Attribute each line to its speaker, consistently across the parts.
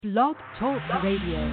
Speaker 1: Blog Talk Radio.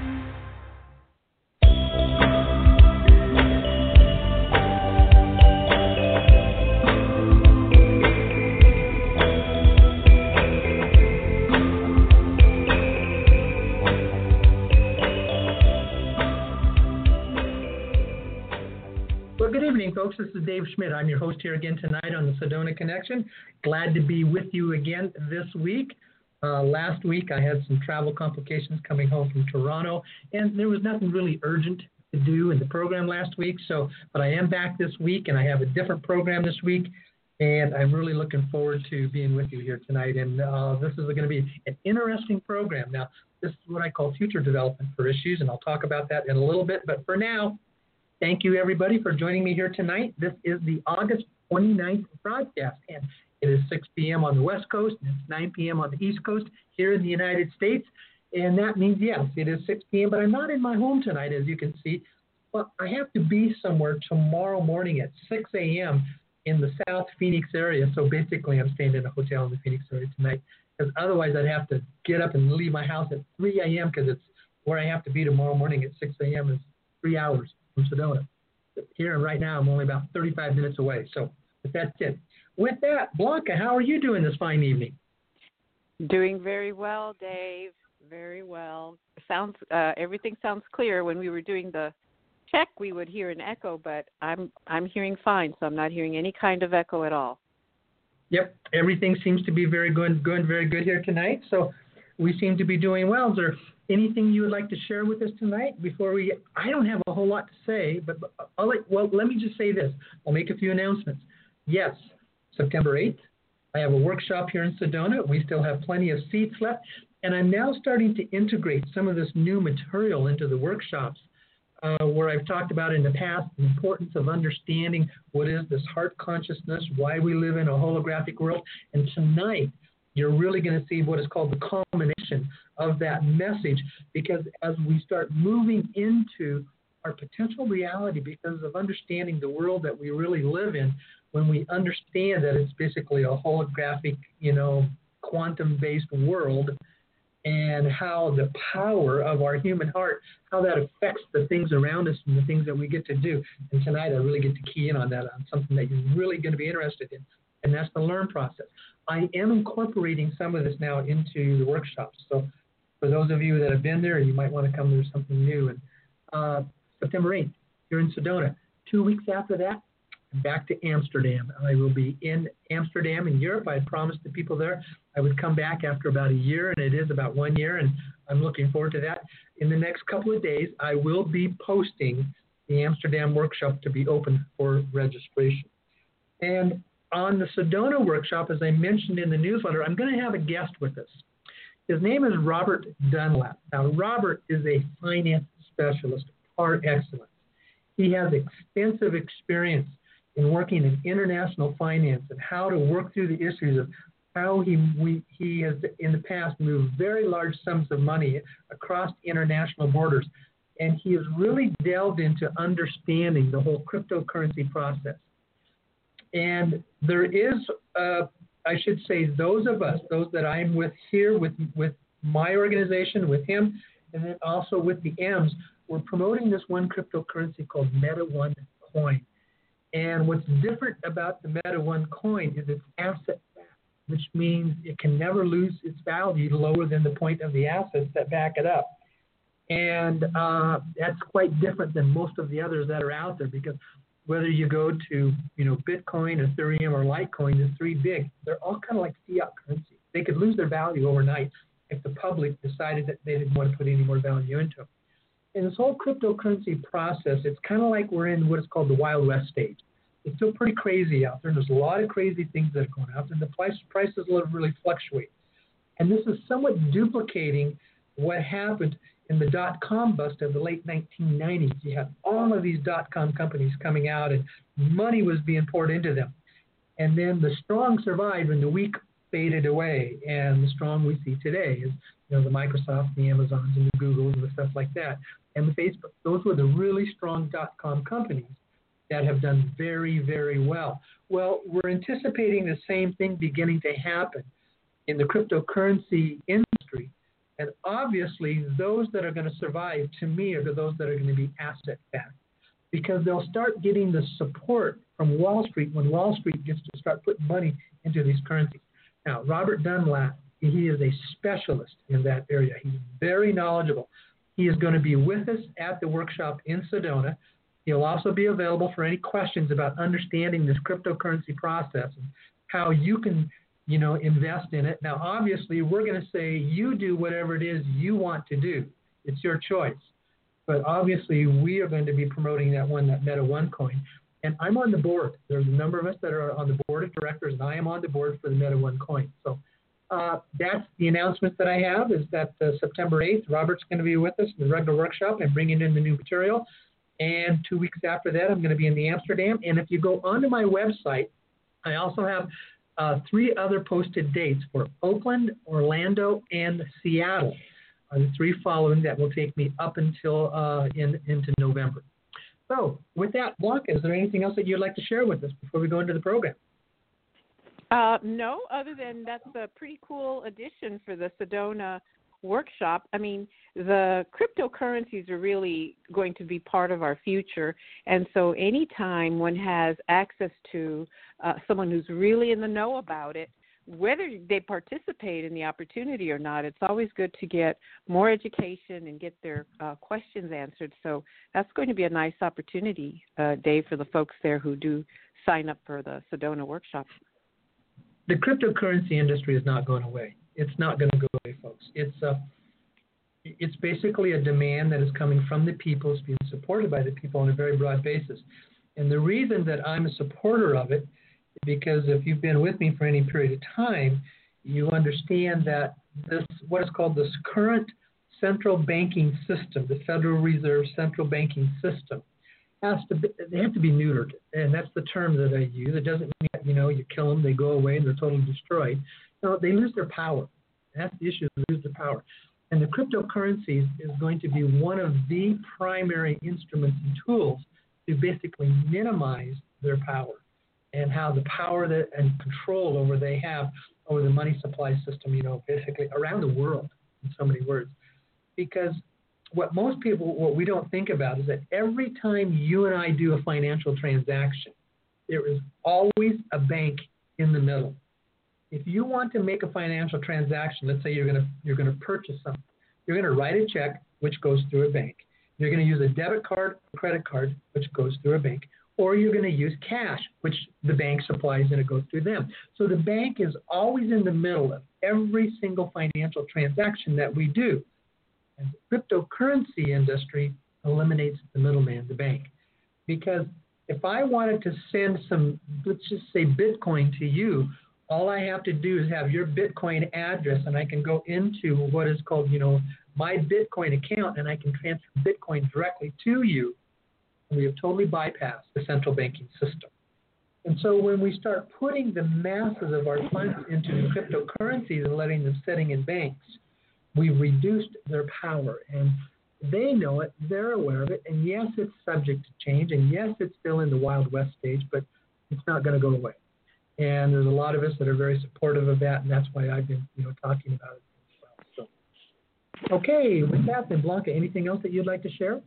Speaker 2: Well, good evening, folks. This is Dave Schmidt. I'm your host here again tonight on the Sedona Connection. Glad to be with you again this week. Last week, I had some travel complications coming home from Toronto, and there was nothing really urgent to do in the program last week. But I am back this week, and I have a different program this week, and I'm really looking forward to being with you here tonight. And this is going to be an interesting program. Now, this is what I call future development for issues, and I'll talk about that in a little bit. But for now, thank you, everybody, for joining me here tonight. This is the August 29th broadcast, and it is 6 p.m. on the West Coast, and it's 9 p.m. on the East Coast here in the United States. And that means, yes, it is 6 p.m., but I'm not in my home tonight, as you can see. But I have to be somewhere tomorrow morning at 6 a.m. in the South Phoenix area. So basically, I'm staying in a hotel in the Phoenix area tonight, because otherwise I'd have to get up and leave my house at 3 a.m. because it's where I have to be tomorrow morning at 6 a.m. is 3 hours from Sedona. Here and right now, I'm only about 35 minutes away. So that's it. With that, Blanca, how are you doing this fine evening?
Speaker 3: Doing very well, Dave. Very well. Everything sounds clear. When we were doing the check, we would hear an echo, but I'm hearing fine, so I'm not hearing any kind of echo at all.
Speaker 2: Yep, everything seems to be going very good here tonight. So we seem to be doing well. Is there anything you would like to share with us tonight I don't have a whole lot to say, but let me just say this. I'll make a few announcements. Yes, September 8th, I have a workshop here in Sedona. We still have plenty of seats left, and I'm now starting to integrate some of this new material into the workshops where I've talked about in the past the importance of understanding what is this heart consciousness, why we live in a holographic world, and tonight you're really going to see what is called the culmination of that message, because as we start moving into our potential reality because of understanding the world that we really live in, when we understand that it's basically a holographic, quantum-based world, and how the power of our human heart, how that affects the things around us and the things that we get to do. And tonight I really get to key in on that, on something that you're really going to be interested in, and that's the learn process. I am incorporating some of this now into the workshops. So for those of you that have been there, you might want to come to something new. And September 8th, here in Sedona. 2 weeks after that, back to Amsterdam. I will be in Amsterdam in Europe. I had promised the people there I would come back after about a year, and it is about 1 year, and I'm looking forward to that. In the next couple of days, I will be posting the Amsterdam workshop to be open for registration. And on the Sedona workshop, as I mentioned in the newsletter, I'm going to have a guest with us. His name is Robert Dunlap. Now, Robert is a finance specialist par excellence. He has extensive experience in working in international finance and how to work through the issues of how he has in the past moved very large sums of money across international borders. And he has really delved into understanding the whole cryptocurrency process. And there is, I should say, those that I'm with here with my organization, with him, and then also with the M's, we're promoting this one cryptocurrency called Meta One Coin. And what's different about the Meta One coin is it's asset-backed, which means it can never lose its value lower than the point of the assets that back it up. And that's quite different than most of the others that are out there, because whether you go to, Bitcoin, Ethereum, or Litecoin, the three big, they're all kind of like fiat currency. They could lose their value overnight if the public decided that they didn't want to put any more value into them. In this whole cryptocurrency process, it's kind of like we're in what is called the Wild West stage. It's still pretty crazy out there, and there's a lot of crazy things that are going out there, and the prices really fluctuate. And this is somewhat duplicating what happened in the dot-com bust of the late 1990s. You had all of these dot-com companies coming out, and money was being poured into them. And then the strong survived, and the weak faded away. And the strong we see today is, the Microsoft, the Amazons, and the Googles, and the stuff like that. And the Facebook, those were the really strong dot-com companies that have done very, very well. Well, we're anticipating the same thing beginning to happen in the cryptocurrency industry And obviously, those that are going to survive, to me, are those that are going to be asset-backed, because they'll start getting the support from Wall Street when Wall Street gets to start putting money into these currencies. Now, Robert Dunlap, he is a specialist in that area. He's very knowledgeable. He is going to be with us at the workshop in Sedona. He'll also be available for any questions about understanding this cryptocurrency process and how you can, invest in it. Now, obviously, we're going to say you do whatever it is you want to do. It's your choice. But obviously, we are going to be promoting that Meta OneCoin. And I'm on the board. There's a number of us that are on the board of directors, and I am on the board for the Meta OneCoin. So that's the announcement that I have, is that September 8th, Robert's going to be with us in the regular workshop and bringing in the new material. And 2 weeks after that, I'm going to be in Amsterdam. And if you go onto my website, I also have 3 other posted dates for Oakland, Orlando, and Seattle. Are the 3 following that will take me up until into November. So with that, Blanca, is there anything else that you'd like to share with us before we go into the program?
Speaker 3: No, other than that's a pretty cool addition for the Sedona workshop. I mean, the cryptocurrencies are really going to be part of our future. And so anytime one has access to someone who's really in the know about it, whether they participate in the opportunity or not, it's always good to get more education and get their questions answered. So that's going to be a nice opportunity, Dave, for the folks there who do sign up for the Sedona workshop.
Speaker 2: The cryptocurrency industry is not going away. It's not going to go away, folks. It's basically a demand that is coming from the people. It's being supported by the people on a very broad basis. And the reason that I'm a supporter of it, because if you've been with me for any period of time, you understand that this, what is called this current central banking system, the Federal Reserve central banking system, they have to be neutered. And that's the term that I use. It doesn't mean that, you kill them, they go away, and they're totally destroyed. No, they lose their power. That's the issue, they lose their power. And the cryptocurrencies is going to be one of the primary instruments and tools to basically minimize their power, and how the power that and control over they have over the money supply system, basically around the world, in so many words. Because what we don't think about is that every time you and I do a financial transaction, there is always a bank in the middle. If you want to make a financial transaction, let's say you're going to purchase something, you're going to write a check, which goes through a bank. You're going to use a debit card, a credit card, which goes through a bank. Or you're going to use cash, which the bank supplies, and it goes through them. So the bank is always in the middle of every single financial transaction that we do. And the cryptocurrency industry eliminates the middleman, the bank. Because if I wanted to send some, let's just say Bitcoin to you, all I have to do is have your Bitcoin address, and I can go into what is called, my Bitcoin account, and I can transfer Bitcoin directly to you. We have totally bypassed the central banking system. And so when we start putting the masses of our funds into cryptocurrencies and letting them sitting in banks, we've reduced their power. And they know it, they're aware of it, and yes, it's subject to change, and yes, it's still in the Wild West stage, but it's not going to go away. And there's a lot of us that are very supportive of that, and that's why I've been talking about it as well. So, okay, with that then, Blanca, anything else that you'd like to share?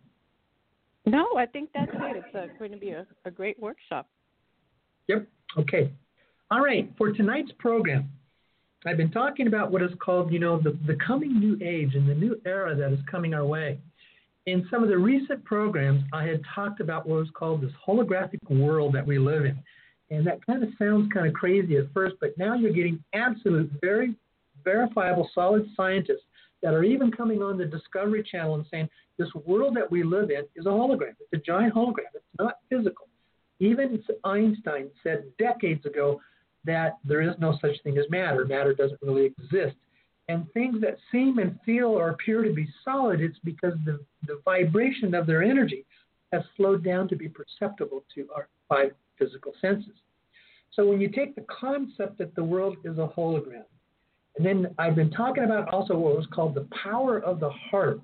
Speaker 3: No, I think that's it. It's going to be a great workshop.
Speaker 2: Yep. Okay. All right. For tonight's program, I've been talking about what is called, the coming new age and the new era that is coming our way. In some of the recent programs, I had talked about what was called this holographic world that we live in. And that kind of sounds kind of crazy at first, but now you're getting absolute, very verifiable, solid scientists that are even coming on the Discovery Channel and saying, this world that we live in is a hologram. It's a giant hologram. It's not physical. Even Einstein said decades ago that there is no such thing as matter. Matter doesn't really exist. And things that seem and feel or appear to be solid, it's because the vibration of their energy has slowed down to be perceptible to our 5 physical senses. So when you take the concept that the world is a hologram, and then I've been talking about also what was called the power of the heart.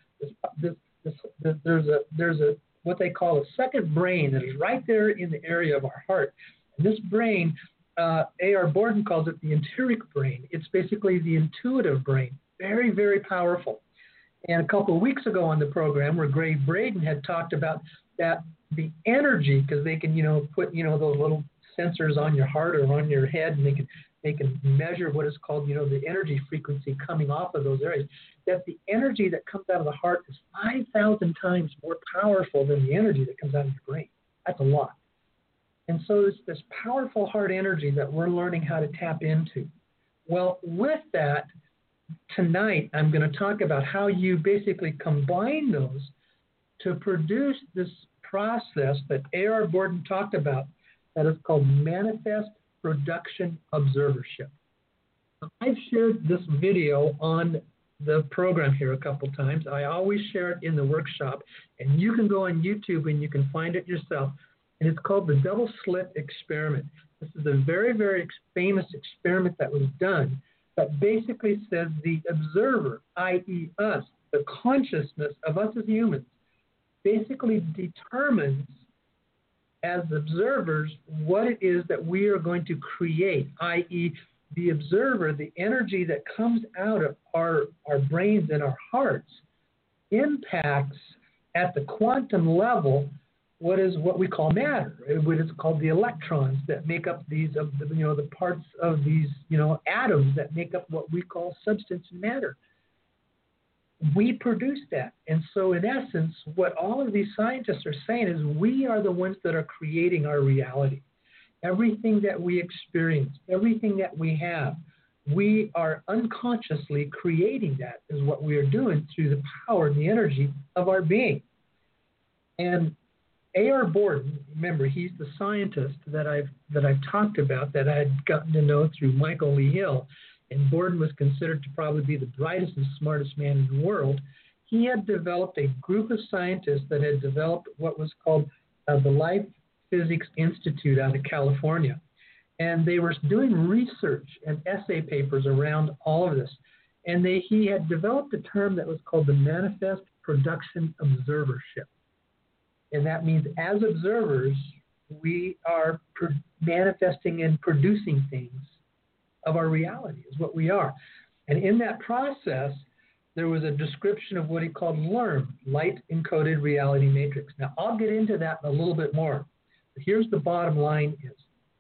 Speaker 2: There's a what they call a second brain that is right there in the area of our heart. And this brain, A.R. Borden calls it the enteric brain. It's basically the intuitive brain. very, very powerful. And a couple of weeks ago on the program where Gray Braden had talked about that the energy, because they can, put, those little sensors on your heart or on your head, and they can measure what is called, the energy frequency coming off of those areas, that the energy that comes out of the heart is 5,000 times more powerful than the energy that comes out of your brain. That's a lot. And so it's this powerful heart energy that we're learning how to tap into. Well, with that, tonight I'm going to talk about how you basically combine those to produce this process that A.R. Borden talked about that is called manifest production observership. I've shared this video on the program here a couple times. I always share it in the workshop, and you can go on YouTube and you can find it yourself. And it's called the double slit experiment. This is a very, very famous experiment that was done that basically says the observer, i.e. us, the consciousness of us as humans, basically determines as observers what it is that we are going to create, i.e. the observer, the energy that comes out of our brains and our hearts impacts at the quantum level what we call matter, what is called the electrons that make up the parts of these, atoms that make up what we call substance and matter. We produce that. And so in essence, what all of these scientists are saying is we are the ones that are creating our reality. Everything that we experience, everything that we have, we are unconsciously creating that is what we are doing through the power and the energy of our being. And A.R. Borden, remember, he's the scientist that I've talked about that I had gotten to know through Michael Lee Hill, and Borden was considered to probably be the brightest and smartest man in the world. He had developed a group of scientists that had developed what was called the Life Physics Institute out of California. And they were doing research and essay papers around all of this. And he had developed a term that was called the manifest production observership. And that means as observers, we are manifesting and producing things of our reality, is what we are. And in that process, there was a description of what he called LERM, Light Encoded Reality Matrix. Now, I'll get into that a little bit more. But here's the bottom line is,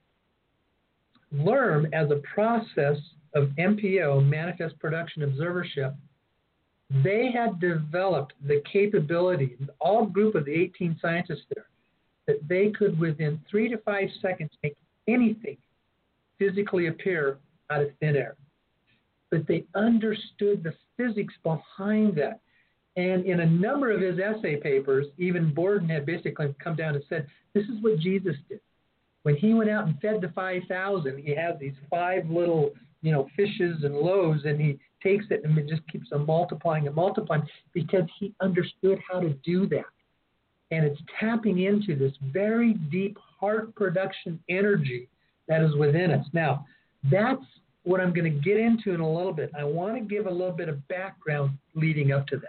Speaker 2: LERM as a process of MPO, Manifest Production Observership, they had developed the capability, all group of the 18 scientists there, that they could within 3 to 5 seconds make anything physically appear out of thin air. But they understood the physics behind that. And in a number of his essay papers, even Borden had basically come down and said, this is what Jesus did. When he went out and fed the 5,000, he had these 5 little, fishes and loaves, and he takes it and it just keeps on multiplying and multiplying because he understood how to do that. And it's tapping into this very deep heart production energy that is within us. Now, that's what I'm going to get into in a little bit. I want to give a little bit of background leading up to that.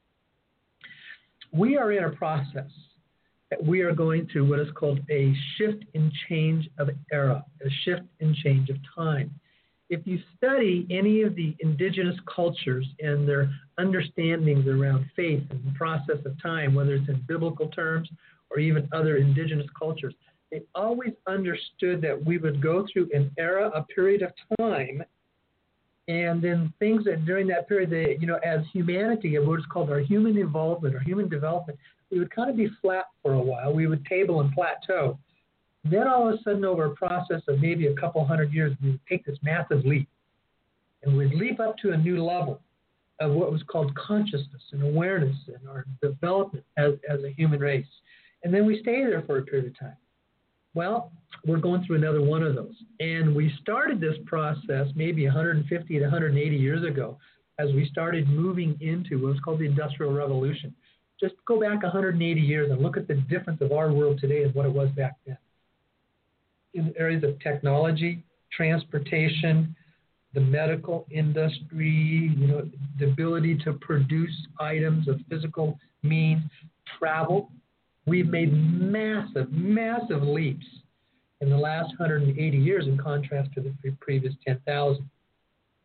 Speaker 2: We are in a process that we are going through what is called a shift and change of era, a shift and change of time. If you study any of the indigenous cultures and their understandings around faith and the process of time, whether it's in biblical terms or even other indigenous cultures, they always understood that we would go through an era, a period of time, and then things that during that period, as humanity, what is called our human involvement or human development, we would kind of be flat for a while. We would table and plateau. Then all of a sudden, over a process of maybe a couple hundred years, we would take this massive leap. And we'd leap up to a new level of what was called consciousness and awareness and our development as a human race. And then we stay there for a period of time. Well, we're going through another one of those. And we started this process maybe 150 to 180 years ago as we started moving into what was called the Industrial Revolution. Just go back 180 years and look at the difference of our world today and what it was back then. In areas of technology, transportation, the medical industry, the ability to produce items of physical means, travel. We've made massive, massive leaps in the last 180 years in contrast to the previous 10,000.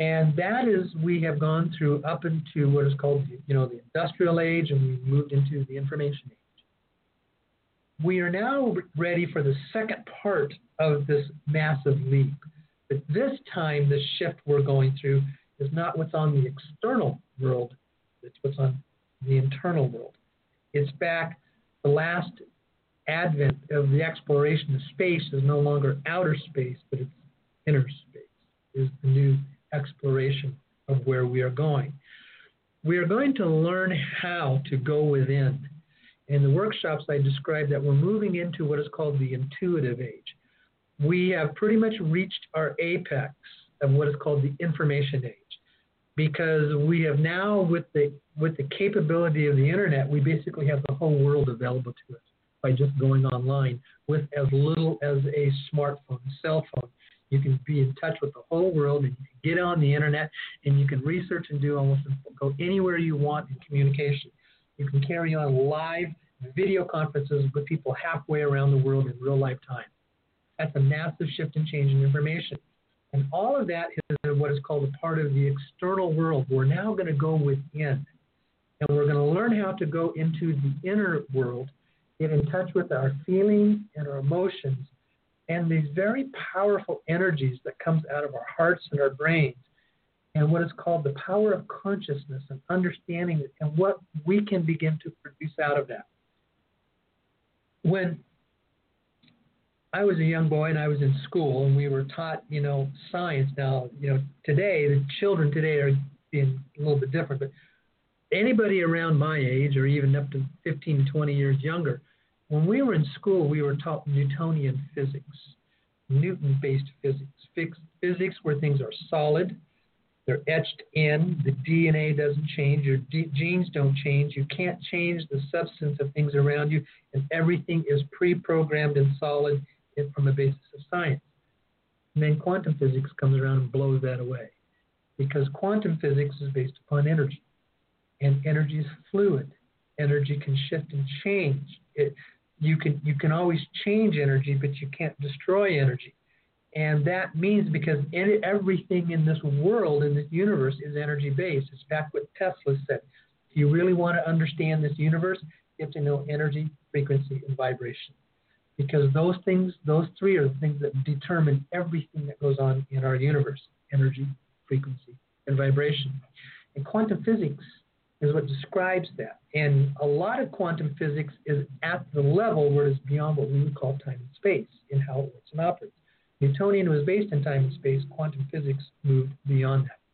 Speaker 2: And that is, we have gone through up into what is called, the industrial age, and we've moved into the information age. We are now ready for the second part of this massive leap. But this time, the shift we're going through is not what's on the external world, it's what's on the internal world. It's back, the last advent of the exploration of space is no longer outer space, but it's inner space, is the new exploration of where we are going. We are going to learn how to go within. In the workshops, I described that we're moving into what is called the intuitive age. We have pretty much reached our apex of what is called the information age, because we have now, with the capability of the internet, we basically have the whole world available to us by just going online with as little as a smartphone, cell phone. You can be in touch with the whole world, and you can get on the internet, and you can research and go anywhere you want in communication. You can carry on live video conferences with people halfway around the world in real life time. That's a massive shift and change in information. And all of that is what is called a part of the external world. We're now going to go within, and we're going to learn how to go into the inner world, get in touch with our feelings and our emotions, and these very powerful energies that comes out of our hearts and our brains, and what is called the power of consciousness and understanding it, and what we can begin to produce out of that. When I was a young boy and I was in school and we were taught, science. Now, today, the children today are being a little bit different, but anybody around my age or even up to 15, 20 years younger, when we were in school, we were taught Newtonian physics, Newton-based physics, physics where things are solid, they're etched in, the DNA doesn't change, your genes don't change, you can't change the substance of things around you, and everything is pre-programmed and solid from a basis of science. And then quantum physics comes around and blows that away, because quantum physics is based upon energy, and energy is fluid. Energy can shift and change. You can always change energy, but you can't destroy energy. And that means because everything in this world, in this universe, is energy-based. It's back what Tesla said. If you really want to understand this universe, you have to know energy, frequency, and vibration. Because those three are the things that determine everything that goes on in our universe: energy, frequency, and vibration. And quantum physics is what describes that. And a lot of quantum physics is at the level where it's beyond what we would call time and space in how it works and operates. Newtonian was based in time and space. Quantum physics moved beyond that.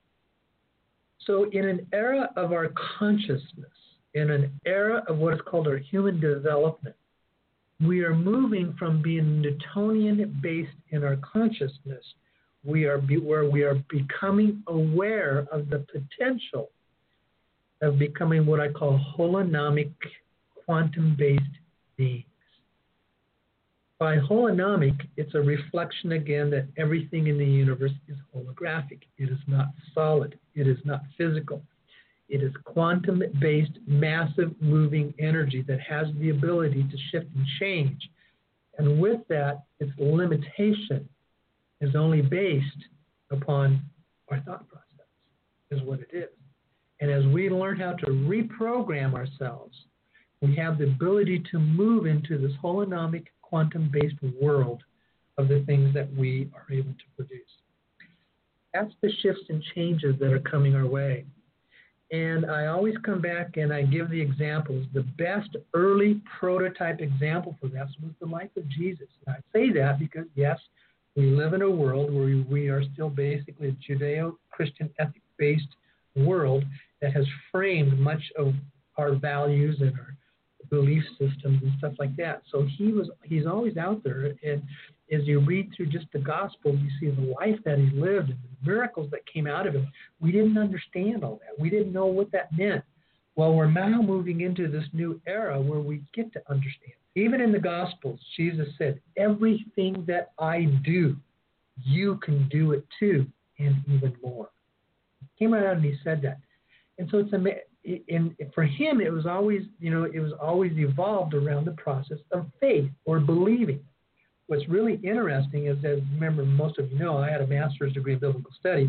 Speaker 2: So in an era of our consciousness, in an era of what is called our human development, we are moving from being Newtonian-based in our consciousness, where we are becoming aware of the potential of becoming what I call holonomic, quantum-based beings. By holonomic, it's a reflection again that everything in the universe is holographic. It is not solid. It is not physical. It is quantum-based, massive moving energy that has the ability to shift and change. And with that, its limitation is only based upon our thought process, is what it is. And as we learn how to reprogram ourselves, we have the ability to move into this holonomic, quantum-based world of the things that we are able to produce. That's the shifts and changes that are coming our way. And I always come back and I give the examples. The best early prototype example for that was the life of Jesus. And I say that because, yes, we live in a world where we are still basically a Judeo-Christian ethic-based world that has framed much of our values and our belief systems and stuff like that. So he's always out there, and as you read through just the gospel, you see the life that he lived and the miracles that came out of him. We didn't understand all that. We didn't know what that meant. Well, we're now moving into this new era where we get to understand. Even in the gospels, Jesus said, everything that I do, you can do it too, and even more. He came out and he said that. And so it's amazing. For him, it was always, evolved around the process of faith or believing. What's really interesting is that, remember, most of you know, I had a master's degree in biblical studies,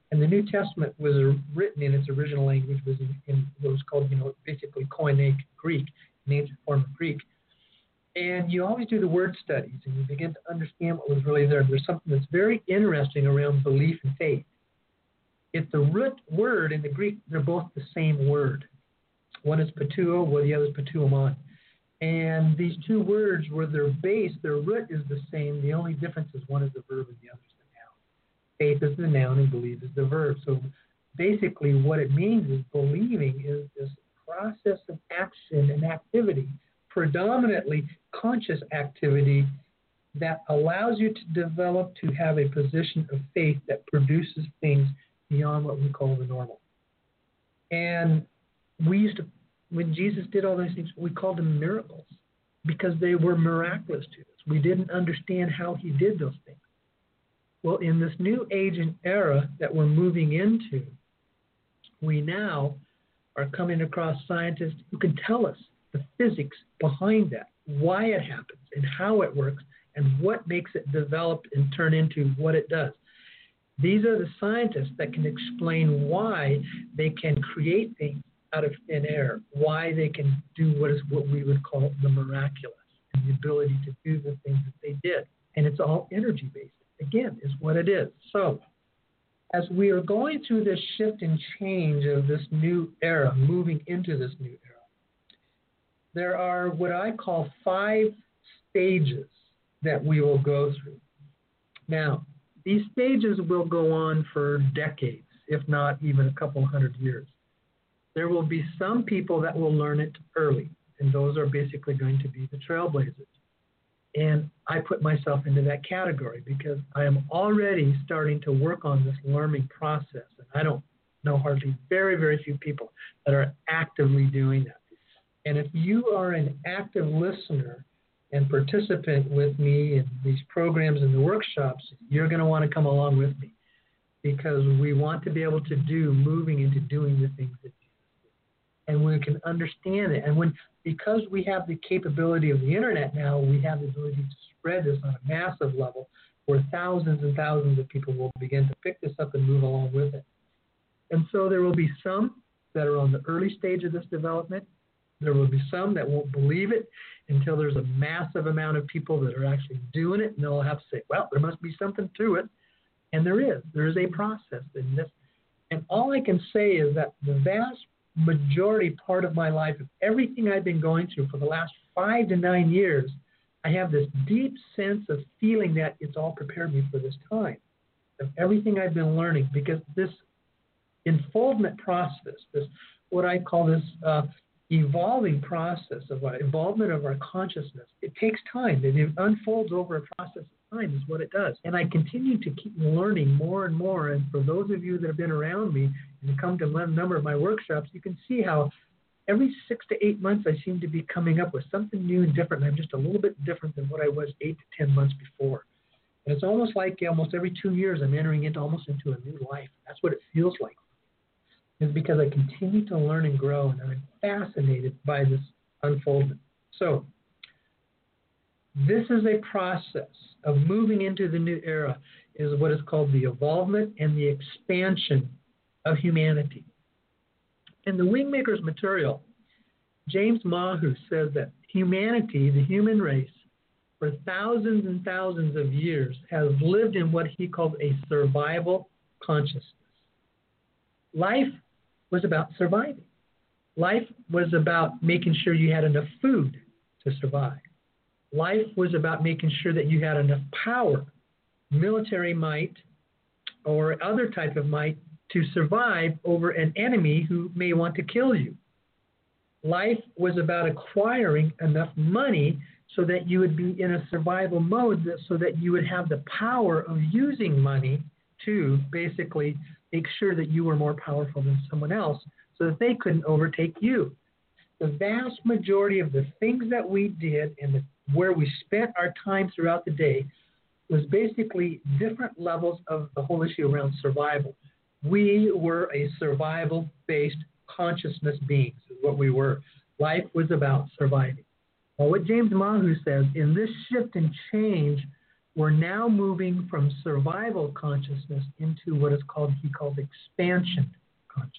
Speaker 2: And the New Testament was written in its original language, was in what was called, basically Koine Greek, an ancient form of Greek. And you always do the word studies, and you begin to understand what was really there. There's something that's very interesting around belief and faith. If the root word in the Greek, they're both the same word. One is patouo, while the other is patouomon. And these two words were their base, their root is the same. The only difference is one is the verb and the other is the noun. Faith is the noun and believe is the verb. So basically what it means is believing is this process of action and activity, predominantly conscious activity, that allows you to develop to have a position of faith that produces things beyond what we call the normal. And we used to, when Jesus did all those things, we called them miracles because they were miraculous to us. We didn't understand how he did those things. Well, in this new age and era that we're moving into, we now are coming across scientists who can tell us the physics behind that, why it happens and how it works and what makes it develop and turn into what it does. These are the scientists that can explain why they can create things out of thin air, why they can do what we would call the miraculous, and the ability to do the things that they did. And it's all energy-based, again, is what it is. So as we are going through this shift and change of this new era, moving into this new era, there are what I call 5 stages that we will go through. Now, these stages will go on for decades, if not even a couple 100 years. There will be some people that will learn it early, and those are basically going to be the trailblazers. And I put myself into that category because I am already starting to work on this learning process. And I don't know hardly very, very few people that are actively doing that. And if you are an active listener and participant with me in these programs and the workshops, you're going to want to come along with me because we want to be able to moving into doing the things that and we can understand it. And because we have the capability of the internet now, we have the ability to spread this on a massive level where thousands and thousands of people will begin to pick this up and move along with it. And so there will be some that are on the early stage of this development. There will be some that won't believe it until there's a massive amount of people that are actually doing it, and they'll have to say, well, there must be something to it. And there is. There is a process in this. And all I can say is that the vast majority part of my life, of everything I've been going through for the last 5 to 9 years, I have this deep sense of feeling that it's all prepared me for this time, of everything I've been learning, because this unfoldment process, this what I call this evolving process of involvement of our consciousness, it takes time. It unfolds over a process of time is what it does. And I continue to keep learning more and more. And for those of you that have been around me and come to a number of my workshops, you can see how every 6 to 8 months I seem to be coming up with something new and different. And I'm just a little bit different than what I was 8 to 10 months before. And it's almost like almost every 2 years I'm entering into a new life. That's what it feels like. It's because I continue to learn and grow, and I'm fascinated by this unfoldment. So this is a process of moving into the new era, is what is called the evolvement and the expansion of humanity. In the Wingmakers material, James Mahu says that humanity, the human race, for thousands and thousands of years has lived in what he called a survival consciousness. Life was about surviving. Life was about making sure you had enough food to survive. Life was about making sure that you had enough power, military might, or other type of might to survive over an enemy who may want to kill you. Life was about acquiring enough money so that you would be in a survival mode, so that you would have the power of using money to basically make sure that you were more powerful than someone else so that they couldn't overtake you. The vast majority of the things that we did and where we spent our time throughout the day was basically different levels of the whole issue around survival. We were a survival-based consciousness beings, is what we were. Life was about surviving. Well, what James Mahu says, in this shift and change We're now moving from survival consciousness into what he called expansion consciousness.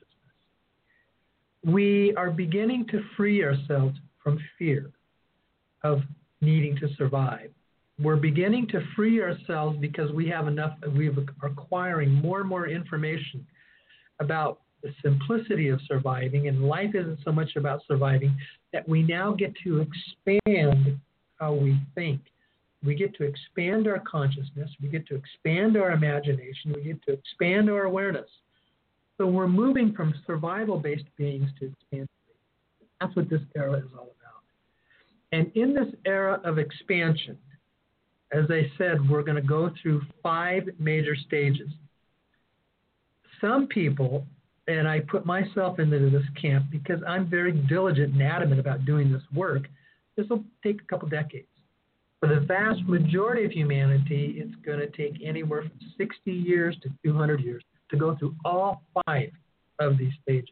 Speaker 2: We are beginning to free ourselves from fear of needing to survive. We're beginning to free ourselves because we're acquiring more and more information about the simplicity of surviving, and life isn't so much about surviving, that we now get to expand how we think. We get to expand our consciousness, we get to expand our imagination, we get to expand our awareness. So we're moving from survival-based beings to expansion. That's what this era is all about. And in this era of expansion, as I said, we're going to go through 5 major stages. Some people, and I put myself into this camp because I'm very diligent and adamant about doing this work, this will take a couple decades. For the vast majority of humanity, it's going to take anywhere from 60 years to 200 years to go through all 5 of these stages.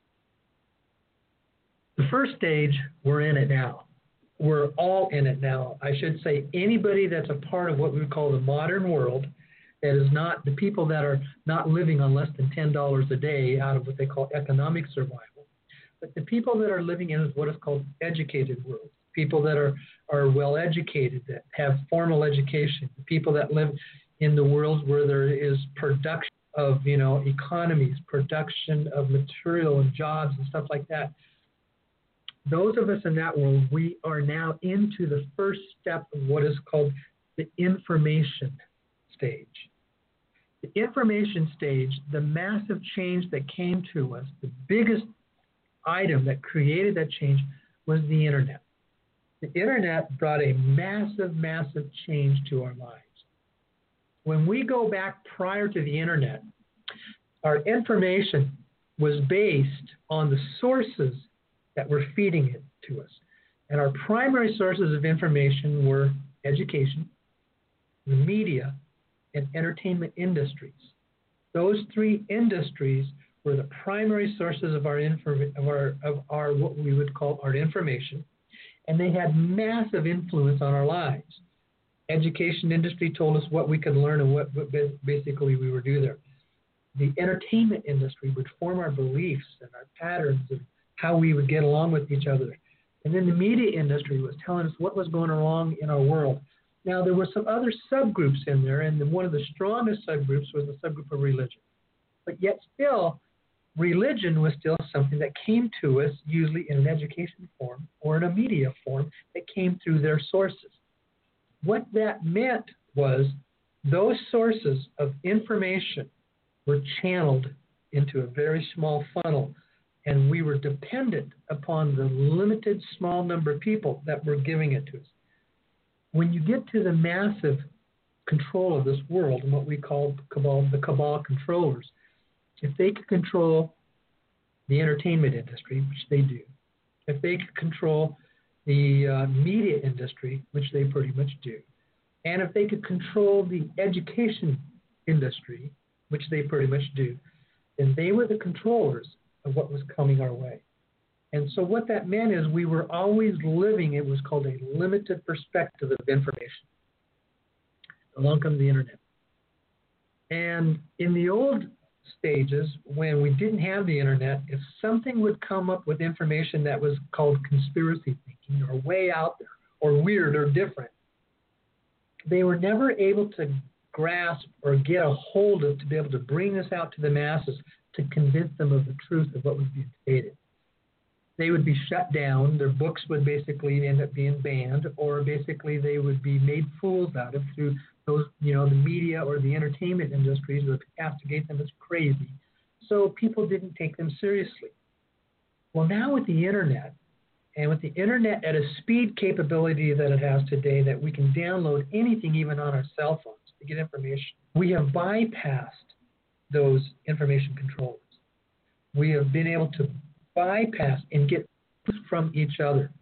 Speaker 2: The first stage, we're in it now. We're all in it now. I should say anybody that's a part of what we would call the modern world, that is not the people that are not living on less than $10 a day out of what they call economic survival, but the people that are living in what is called educated world, people that are well educated, that have formal education, the people that live in the worlds where there is production of economies, production of material and jobs and stuff like that. Those of us in that world, we are now into the first step of what is called the information stage. The information stage, the massive change that came to us, the biggest item that created that change was the internet. The internet brought a massive, massive change to our lives. When we go back prior to the internet, our information was based on the sources that were feeding it to us. And our primary sources of information were education, the media, and entertainment industries. Those 3 industries were the primary sources of our what we would call our information, and they had massive influence on our lives. Education industry told us what we could learn and what basically we would do there. The entertainment industry would form our beliefs and our patterns and how we would get along with each other. And then the media industry was telling us what was going wrong in our world. Now, there were some other subgroups in there, and one of the strongest subgroups was the subgroup of religion. But yet still, religion was still something that came to us usually in an education form or in a media form that came through their sources. What that meant was those sources of information were channeled into a very small funnel, and we were dependent upon the limited small number of people that were giving it to us. When you get to the massive control of this world and what we call the cabal controllers, if they could control the entertainment industry, which they do, if they could control the media industry, which they pretty much do, and if they could control the education industry, which they pretty much do, then they were the controllers of what was coming our way. And so what that meant is we were always living, it was called a limited perspective of information. Along comes the internet. And in the old stages, when we didn't have the internet, if something would come up with information that was called conspiracy thinking or way out there or weird or different, they were never able to grasp or get a hold of to be able to bring this out to the masses to convince them of the truth of what was being stated. They would be shut down, their books would basically end up being banned, or basically they would be made fools out of through those, the media or the entertainment industries would castigate them as crazy. So people didn't take them seriously. Well, now with the internet, and with the internet at a speed capability that it has today, that we can download anything even on our cell phones to get information, we have bypassed those information controllers. We have been able to bypass and get from each other.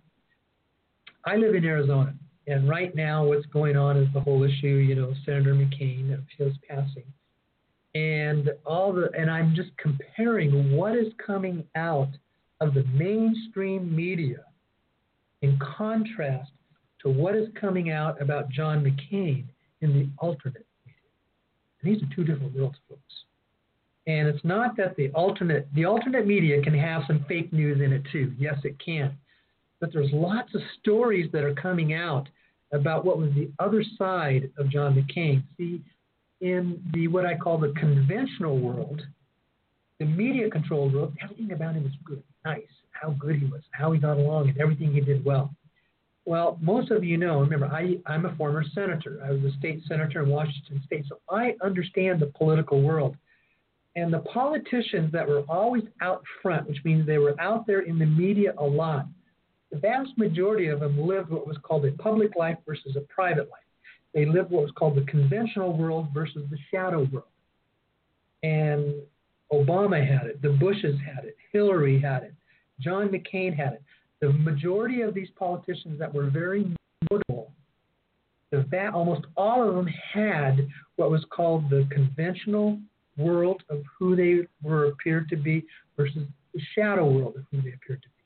Speaker 2: I live in Arizona, and right now what's going on is the whole issue, Senator McCain, of his passing. And I'm just comparing what is coming out of the mainstream media in contrast to what is coming out about John McCain in the alternate media. And these are two different worlds, folks. And it's not that the alternate media can have some fake news in it too. Yes, it can. But there's lots of stories that are coming out about what was the other side of John McCain. See, in the what I call the conventional world, the media-controlled world, everything about him is good, nice, how good he was, how he got along, and everything he did well. Well, most of you know, remember, I'm a former senator. I was a state senator in Washington State, so I understand the political world. And the politicians that were always out front, which means they were out there in the media a lot, the vast majority of them lived what was called a public life versus a private life. They lived what was called the conventional world versus the shadow world. And Obama had it, the Bushes had it, Hillary had it, John McCain had it. The majority of these politicians that were very notable, almost all of them had what was called the conventional world of who they appeared to be versus the shadow world of who they appeared to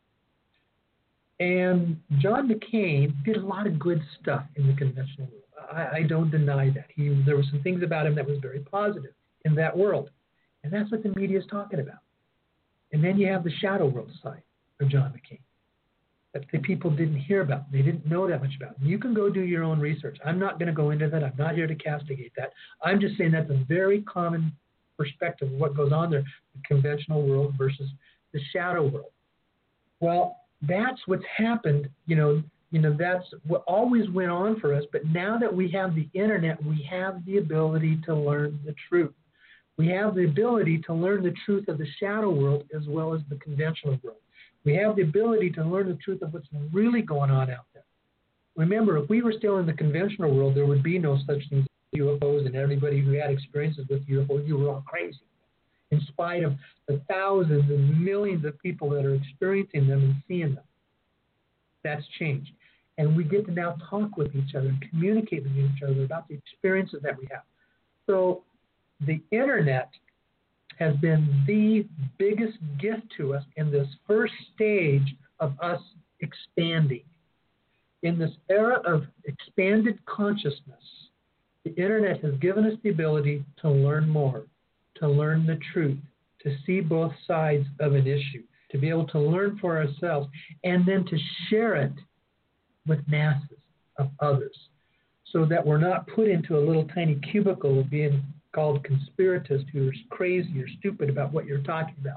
Speaker 2: be. And John McCain did a lot of good stuff in the conventional world. I don't deny that. There were some things about him that was very positive in that world. And that's what the media is talking about. And then you have the shadow world side of John McCain that the people didn't hear about. They didn't know that much about. You can go do your own research. I'm not going to go into that. I'm not here to castigate that. I'm just saying that's a very common perspective of what goes on there, the conventional world versus the shadow world. Well, that's what's happened. That's what always went on for us. But now that we have the internet, we have the ability to learn the truth. We have the ability to learn the truth of the shadow world as well as the conventional world. We have the ability to learn the truth of what's really going on out there. Remember, if we were still in the conventional world, there would be no such things as UFOs, and everybody who had experiences with UFOs, you were all crazy. In spite of the thousands and millions of people that are experiencing them and seeing them. That's changed. And we get to now talk with each other and communicate with each other about the experiences that we have. So the internet has been the biggest gift to us in this first stage of us expanding. In this era of expanded consciousness, the internet has given us the ability to learn more, to learn the truth, to see both sides of an issue, to be able to learn for ourselves, and then to share it with masses of others so that we're not put into a little tiny cubicle of being called conspiratists who are crazy or stupid about what you're talking about.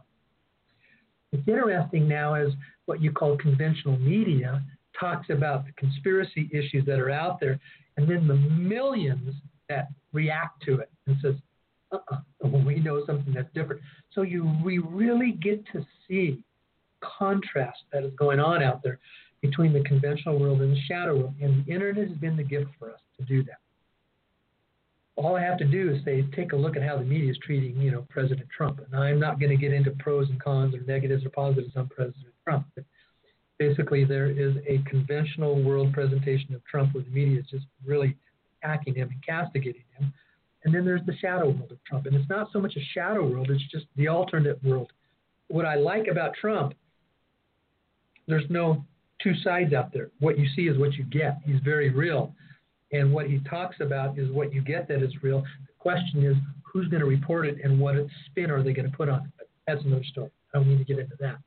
Speaker 2: It's interesting now as what you call conventional media talks about the conspiracy issues that are out there, and then the millions that react to it and says, we know something that's different. So we really get to see contrast that is going on out there between the conventional world and the shadow world, and the internet has been the gift for us to do that. All I have to do is take a look at how the media is treating, President Trump. And I'm not going to get into pros and cons or negatives or positives on President Trump. But basically, there is a conventional world presentation of Trump where the media is just really attacking him and castigating him. And then there's the shadow world of Trump. And it's not so much a shadow world, it's just the alternate world. What I like about Trump, there's no two sides out there. What you see is what you get. He's very real. And what he talks about is what you get that is real. The question is, who's going to report it and what spin are they going to put on it? But that's another story. I don't need to get into that.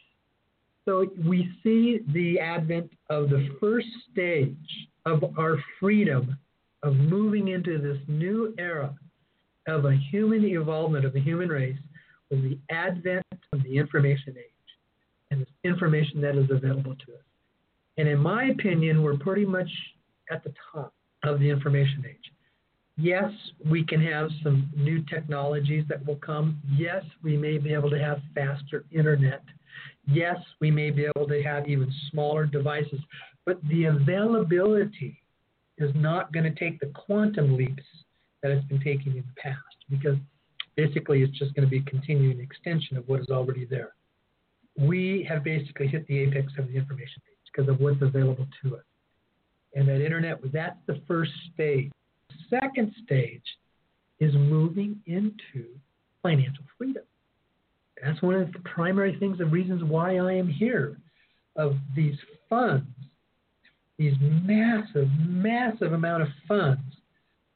Speaker 2: So we see the advent of the first stage of our freedom of moving into this new era of a human evolvement of the human race with the advent of the information age and this information that is available to us. And in my opinion, we're pretty much at the top of the information age. Yes, we can have some new technologies that will come. Yes, we may be able to have faster internet. Yes, we may be able to have even smaller devices. But the availability is not going to take the quantum leaps that it's been taking in the past, because basically it's just going to be a continuing extension of what is already there. We have basically hit the apex of the information age because of what's available to us. And that internet, that's the first stage. The second stage is moving into financial freedom. That's one of the primary things, the reasons why I am here, of these funds, these massive, massive amount of funds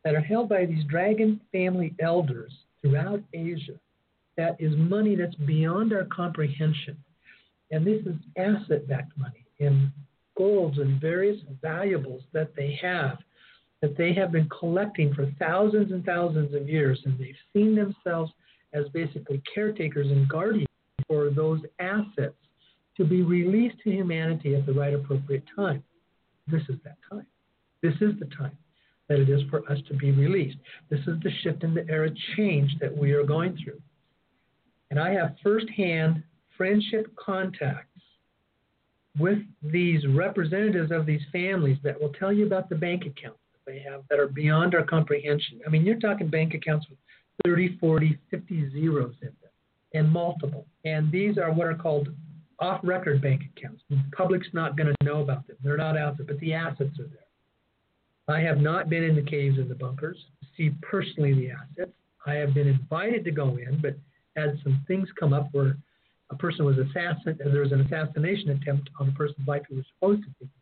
Speaker 2: that are held by these dragon family elders throughout Asia. That is money that's beyond our comprehension. And this is asset-backed money in golds and various valuables that they have been collecting for thousands and thousands of years. And they've seen themselves as basically caretakers and guardians for those assets to be released to humanity at the right appropriate time. This is that time. This is the time that it is for us to be released. This is the shift in the era change that we are going through. And I have firsthand friendship contacts with these representatives of these families that will tell you about the bank accounts that they have that are beyond our comprehension. I mean, you're talking bank accounts with 30, 40, 50 zeros in them and multiple. And these are what are called off-record bank accounts. The public's not going to know about them. They're not out there, but the assets are there. I have not been in the caves or the bunkers to see personally the assets. I have been invited to go in, but had some things come up where a person was there was an assassination attempt on a person's life who was supposed to be.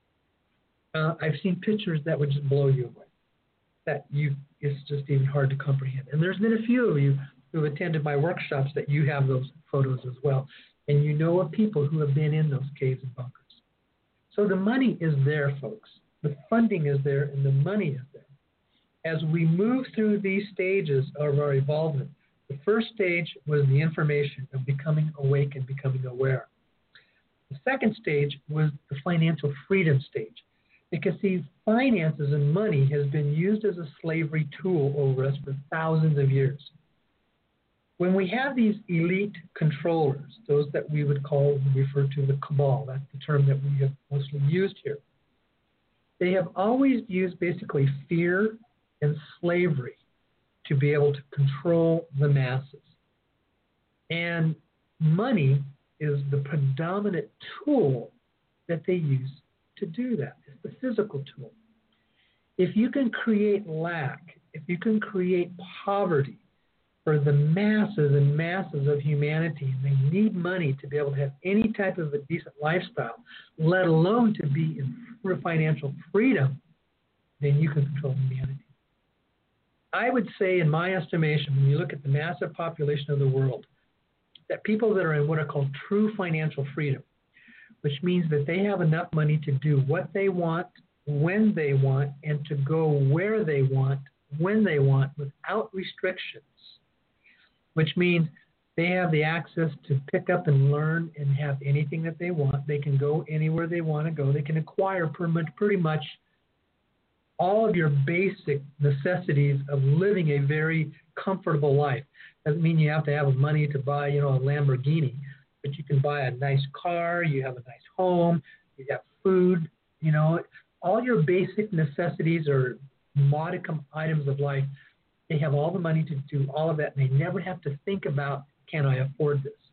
Speaker 2: I've seen pictures that would just blow you away. It's just even hard to comprehend. And there's been a few of you who have attended my workshops that you have those photos as well. And you know of people who have been in those caves and bunkers. So the money is there, folks. The funding is there and the money is there. As we move through these stages of our evolvement, the first stage was the information of becoming awake and becoming aware. The second stage was the financial freedom stage. Because see, finances and money has been used as a slavery tool over us for thousands of years. When we have these elite controllers, those that we would refer to the cabal, that's the term that we have mostly used here, they have always used basically fear and slavery to be able to control the masses. And money is the predominant tool that they use to do that. It's the physical tool. If you can create lack, if you can create poverty for the masses and masses of humanity, and they need money to be able to have any type of a decent lifestyle, let alone to be in financial freedom, then you can control humanity. I would say, in my estimation, when you look at the massive population of the world, that people that are in what are called true financial freedom, which means that they have enough money to do what they want, when they want, and to go where they want, when they want, without restrictions, which means they have the access to pick up and learn and have anything that they want. They can go anywhere they want to go. They can acquire pretty much all of your basic necessities of living a very comfortable life. Doesn't mean you have to have money to buy, a Lamborghini, but you can buy a nice car, you have a nice home, you have food, all your basic necessities or modicum items of life. They have all the money to do all of that, and they never have to think about, can I afford this?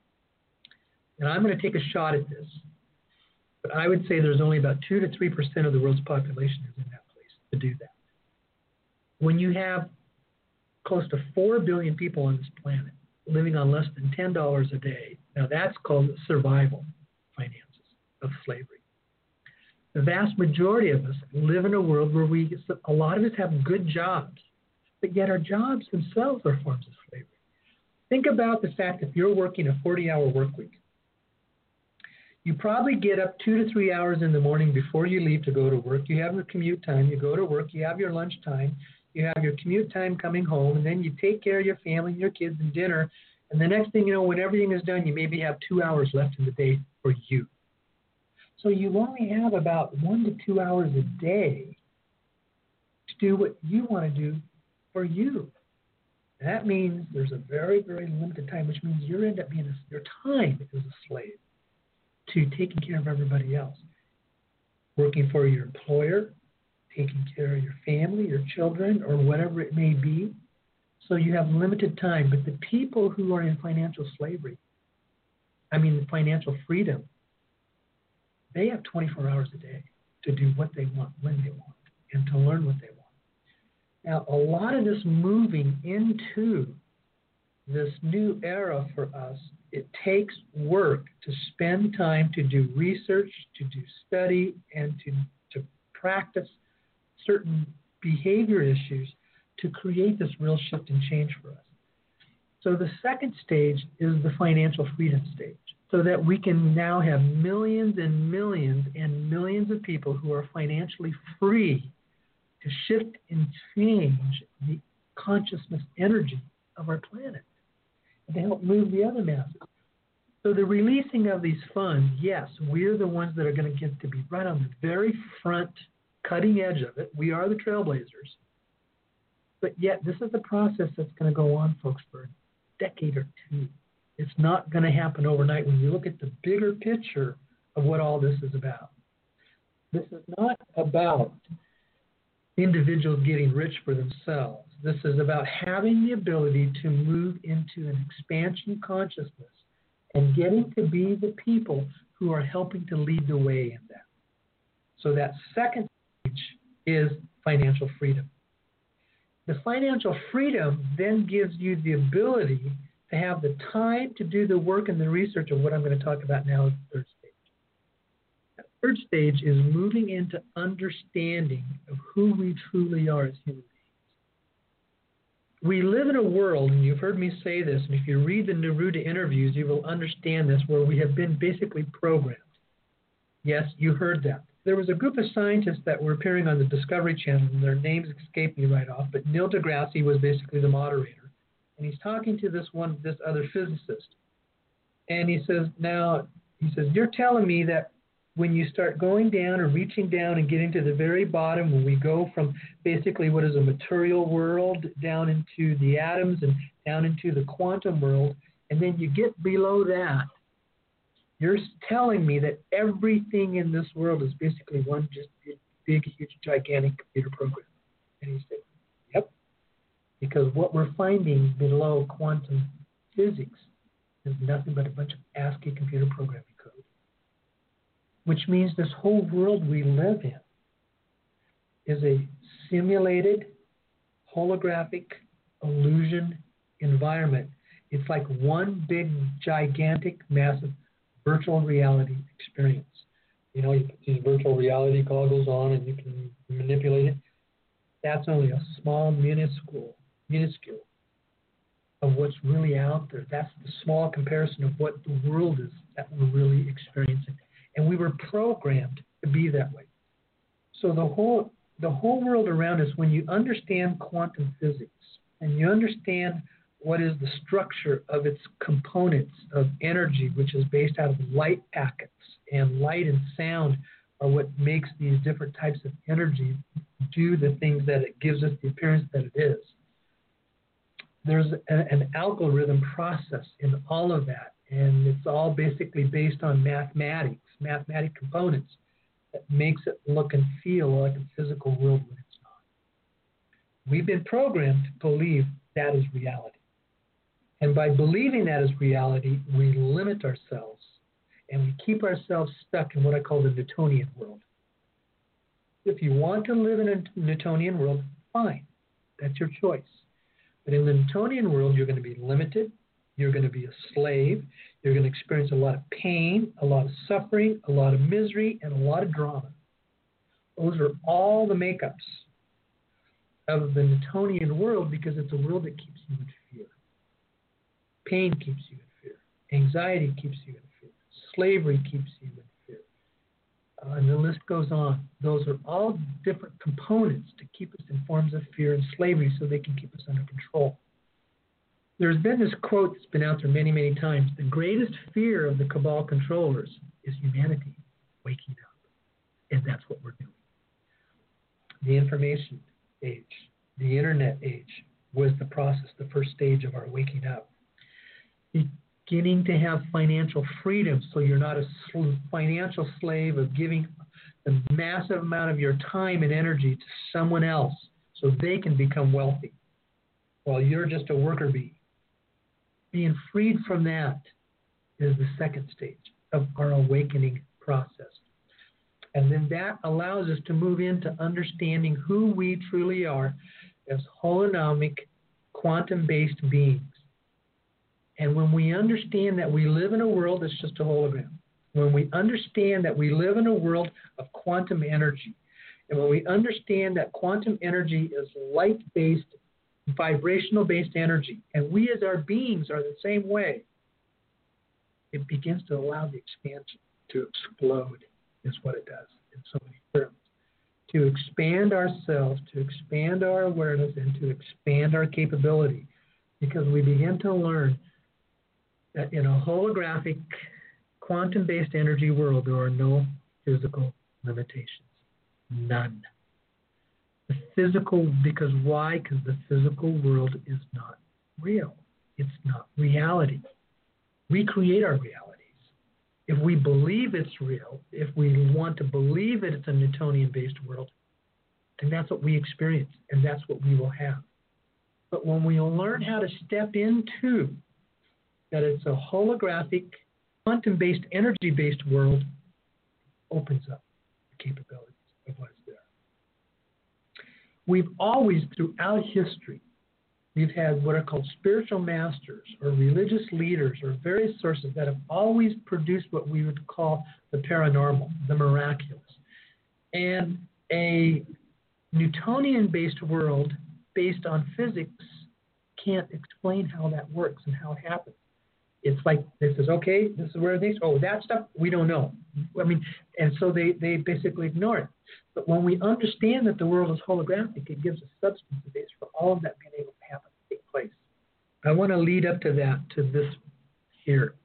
Speaker 2: And I'm going to take a shot at this, but I would say there's only about 2 to 3% of the world's population is in that place to do that. When you have close to 4 billion people on this planet living on less than $10 a day, now that's called survival finances of slavery. The vast majority of us live in a world where a lot of us have good jobs, but yet our jobs themselves are forms of slavery. Think about the fact that if you're working a 40-hour work week, you probably get up 2 to 3 hours in the morning before you leave to go to work. You have your commute time. You go to work. You have your lunch time. You have your commute time coming home. And then you take care of your family, your kids, and dinner. And the next thing you know, when everything is done, you maybe have 2 hours left in the day for you. So you only have about 1 to 2 hours a day to do what you want to do for you. That means there's a very, very limited time, which means you end up being your time is a slave to taking care of everybody else. Working for your employer, taking care of your family, your children, or whatever it may be. So you have limited time. But the people who are in financial financial freedom, they have 24 hours a day to do what they want, when they want, and to learn what they want. Now, a lot of this moving into this new era for us, it takes work to spend time to do research, to do study, and to practice certain behavior issues to create this real shift and change for us. So the second stage is the financial freedom stage, so that we can now have millions and millions and millions of people who are financially free to shift and change the consciousness energy of our planet and to help move the other masses. So the releasing of these funds, yes, we're the ones that are going to get to be right on the very front, cutting edge of it. We are the trailblazers. But yet this is a process that's going to go on, folks, for a decade or two. It's not going to happen overnight when you look at the bigger picture of what all this is about. This is not about individuals getting rich for themselves. This is about having the ability to move into an expansion consciousness and getting to be the people who are helping to lead the way in that. So that second stage is financial freedom. The financial freedom then gives you the ability to have the time to do the work and the research of what I'm going to talk about now as the third stage. The third stage is moving into understanding of who we truly are as human beings. We live in a world, and you've heard me say this, and if you read the Neruda interviews, you will understand this, where we have been basically programmed. Yes, you heard that. There was a group of scientists that were appearing on the Discovery Channel, and their names escape me right off, but Neil deGrasse was basically the moderator, and he's talking to this other physicist, and he says, you're telling me that when you start going down or reaching down and getting to the very bottom, when we go from basically what is a material world down into the atoms and down into the quantum world, and then you get below that, you're telling me that everything in this world is basically one just big, huge, gigantic computer program. And he said, yep, because what we're finding below quantum physics is nothing but a bunch of ASCII computer programming code. Which means this whole world we live in is a simulated, holographic, illusion environment. It's like one big, gigantic, massive virtual reality experience. You know, you put these virtual reality goggles on and you can manipulate it. That's only a small, minuscule of what's really out there. That's the small comparison of what the world is that we're really experiencing. And we were programmed to be that way. So the whole world around us, when you understand quantum physics and you understand what is the structure of its components of energy, which is based out of light packets, and light and sound are what makes these different types of energy do the things that it gives us the appearance that it is. There's an algorithm process in all of that, and it's all basically based on mathematic components that makes it look and feel like a physical world when it's not. We've been programmed to believe that is reality. And by believing that is reality, we limit ourselves and we keep ourselves stuck in what I call the Newtonian world. If you want to live in a Newtonian world, fine. That's your choice. But in the Newtonian world, you're going to be limited. You're going to be a slave. You're going to experience a lot of pain, a lot of suffering, a lot of misery, and a lot of drama. Those are all the makeups of the Newtonian world because it's a world that keeps you in fear. Pain keeps you in fear. Anxiety keeps you in fear. Slavery keeps you in fear. And the list goes on. Those are all different components to keep us in forms of fear and slavery so they can keep us under control. There's been this quote that's been out there many, many times. The greatest fear of the cabal controllers is humanity waking up. And that's what we're doing. The information age, the internet age was the process, the first stage of our waking up. Beginning to have financial freedom so you're not a financial slave of giving a massive amount of your time and energy to someone else so they can become wealthy while you're just a worker bee. Being freed from that is the second stage of our awakening process. And then that allows us to move into understanding who we truly are as holonomic, quantum-based beings. And when we understand that we live in a world that's just a hologram, when we understand that we live in a world of quantum energy, And when we understand that quantum energy is light-based, vibrational-based energy, and we as our beings are the same way, it begins to allow the expansion to explode, is what it does in so many terms. To expand ourselves, to expand our awareness, and to expand our capability. Because we begin to learn that in a holographic, quantum-based energy world, there are no physical limitations. None. The physical, because why? Because the physical world is not real. It's not reality. We create our realities. If we believe it's real, if we want to believe that it's a Newtonian-based world, then that's what we experience, and that's what we will have. But when we learn how to step into that it's a holographic, quantum-based, energy-based world, it opens up the capabilities of what is there. We've always, throughout history, we've had what are called spiritual masters or religious leaders or various sources that have always produced what we would call the paranormal, the miraculous. And a Newtonian-based world based on physics can't explain how that works and how it happens. It's like this is okay, this is where everything's, oh, that stuff, we don't know. I mean, and so they basically ignore it. But when we understand that the world is holographic, it gives a substance base for all of that being able to happen, take place. I want to lead up to that, to this here.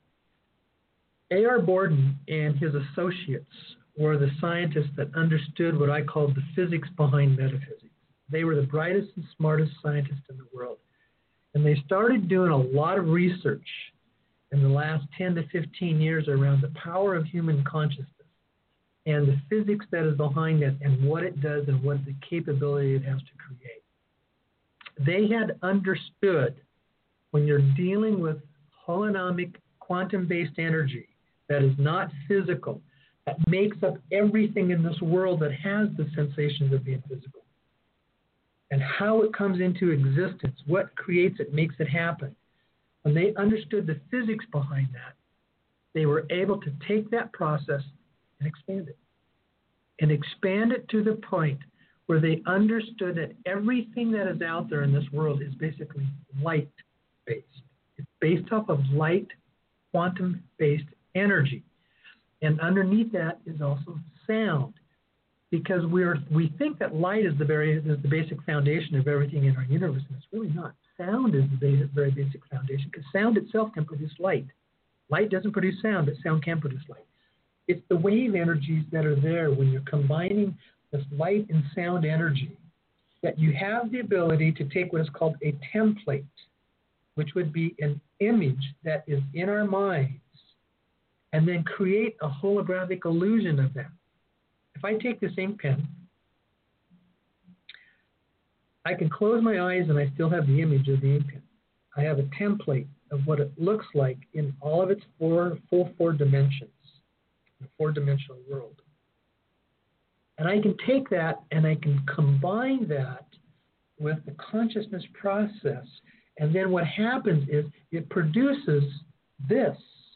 Speaker 2: A.R. Borden and his associates were the scientists that understood what I called the physics behind metaphysics. They were the brightest and smartest scientists in the world. And they started doing a lot of research in the last 10 to 15 years around the power of human consciousness and the physics that is behind it and what it does and what the capability it has to create. They had understood when you're dealing with holonomic quantum-based energy that is not physical, that makes up everything in this world that has the sensations of being physical, and how it comes into existence, what creates it, makes it happen. When they understood the physics behind that, they were able to take that process and expand it. And expand it to the point where they understood that everything that is out there in this world is basically light-based. It's based off of light, quantum-based energy. And underneath that is also sound. Because we think that light is the basic foundation of everything in our universe, and it's really not. Sound is the very basic foundation, because sound itself can produce light. Light doesn't produce sound, but sound can produce light. It's the wave energies that are there when you're combining this light and sound energy that you have the ability to take what is called a template, which would be an image that is in our minds, and then create a holographic illusion of that. If I take this ink pen, I can close my eyes and I still have the image of the ink pen. I have a template of what it looks like in all of its full four dimensions, the four-dimensional world. And I can take that and I can combine that with the consciousness process. And then what happens is it produces this.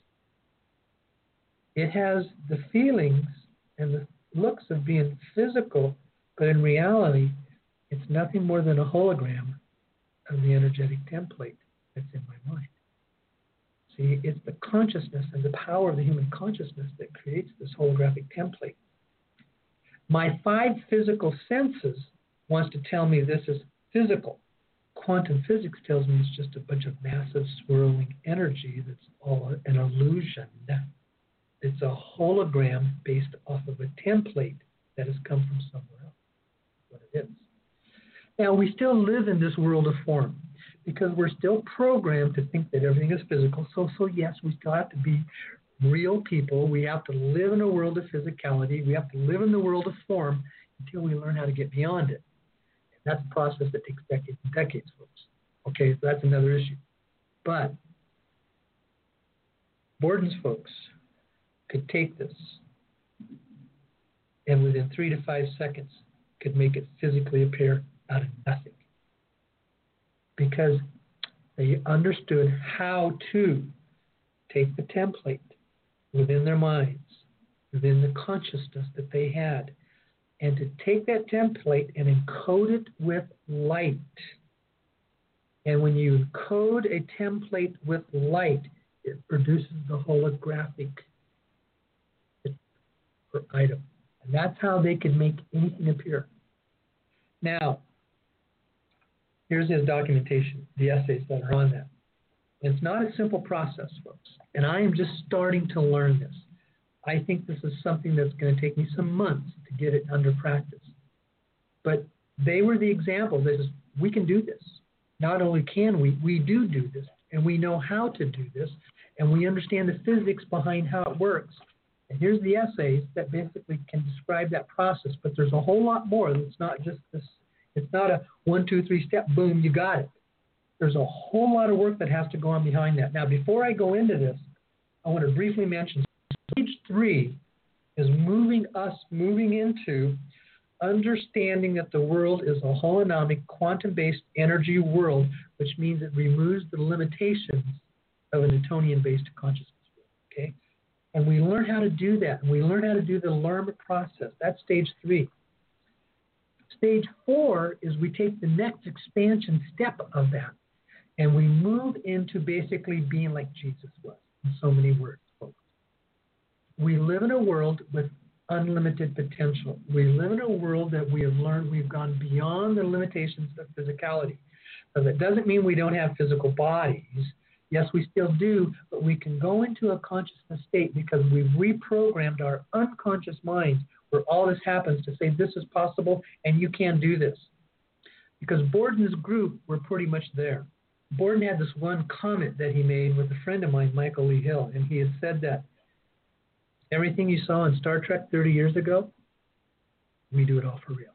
Speaker 2: It has the feelings and the looks of being physical, but in reality, it's nothing more than a hologram of the energetic template that's in my mind. See, it's the consciousness and the power of the human consciousness that creates this holographic template. My 5 physical senses wants to tell me this is physical. Quantum physics tells me it's just a bunch of massive swirling energy that's all an illusion. It's a hologram based off of a template that has come from somewhere else. That's what it is. Now, we still live in this world of form because we're still programmed to think that everything is physical. So yes, we still have to be real people. We have to live in a world of physicality. We have to live in the world of form until we learn how to get beyond it. And that's a process that takes decades and decades, folks. Okay, so that's another issue. But Borden's folks could take this and within 3 to 5 seconds could make it physically appear out of nothing, because they understood how to take the template within their minds, within the consciousness that they had, and to take that template and encode it with light. And when you encode a template with light, it produces the holographic item. And that's how they could make anything appear. Now, here's his documentation, the essays that are on that. It's not a simple process, folks. And I am just starting to learn this. I think this is something that's going to take me some months to get it under practice. But they were the example that is, we can do this. Not only can we do this, and we know how to do this, and we understand the physics behind how it works. And here's the essays that basically can describe that process, but there's a whole lot more. It's not just this. It's not a 1, 2, 3 step, boom, you got it. There's a whole lot of work that has to go on behind that. Now, before I go into this, I want to briefly mention stage 3 is moving into understanding that the world is a holonomic, quantum-based energy world, which means it removes the limitations of a Newtonian-based consciousness. Okay? And we learn how to do that. And we learn how to do the Lerma process. That's stage 3. Stage 4 is we take the next expansion step of that, and we move into basically being like Jesus was, in so many words, folks. We live in a world with unlimited potential. We live in a world that we have learned we've gone beyond the limitations of physicality. Now, that doesn't mean we don't have physical bodies. Yes, we still do, but we can go into a consciousness state because we've reprogrammed our unconscious mind where all this happens to say this is possible and you can do this. Because Borden's group were pretty much there. Borden had this one comment that he made with a friend of mine, Michael Lee Hill, and he had said that everything you saw in Star Trek 30 years ago, we do it all for real.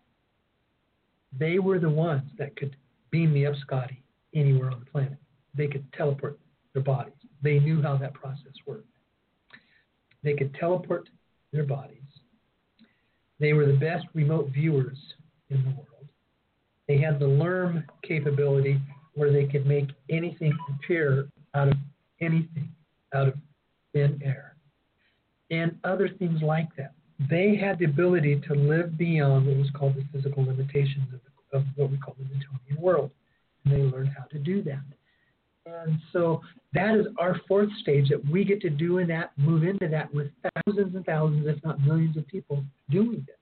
Speaker 2: They were the ones that could beam me up, Scotty, anywhere on the planet. They could teleport their bodies. They knew how that process worked. They could teleport their bodies. They were the best remote viewers in the world. They had the LERM capability where they could make anything appear out of anything, out of thin air, and other things like that. They had the ability to live beyond what was called the physical limitations of what we call the Newtonian world, and they learned how to do that. And so that is our 4th stage that we get to do in that, move into that with thousands and thousands, if not millions of people doing this.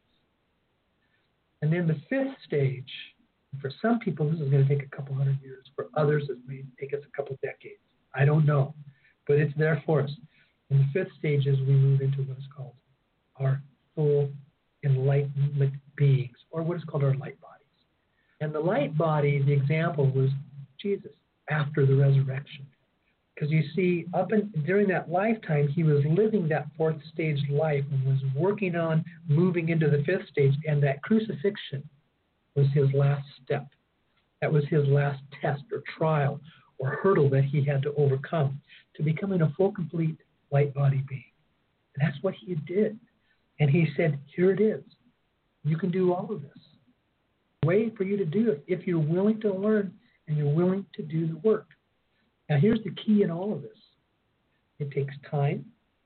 Speaker 2: And then the 5th stage, for some people, this is going to take a couple hundred years. For others, it may take us a couple decades. I don't know, but it's there for us. And the 5th stage is we move into what is called our full enlightenment beings, or what is called our light bodies. And the light body, the example was Jesus after the resurrection. Because you see, during that lifetime, he was living that 4th stage life and was working on moving into the 5th stage, and that crucifixion was his last step. That was his last test or trial or hurdle that he had to overcome to becoming a full, complete light body being. And that's what he did. And he said, here it is. You can do all of this. Way for you to do it if you're willing to learn and you're willing to do the work. Now, here's the key in all of this. It takes time.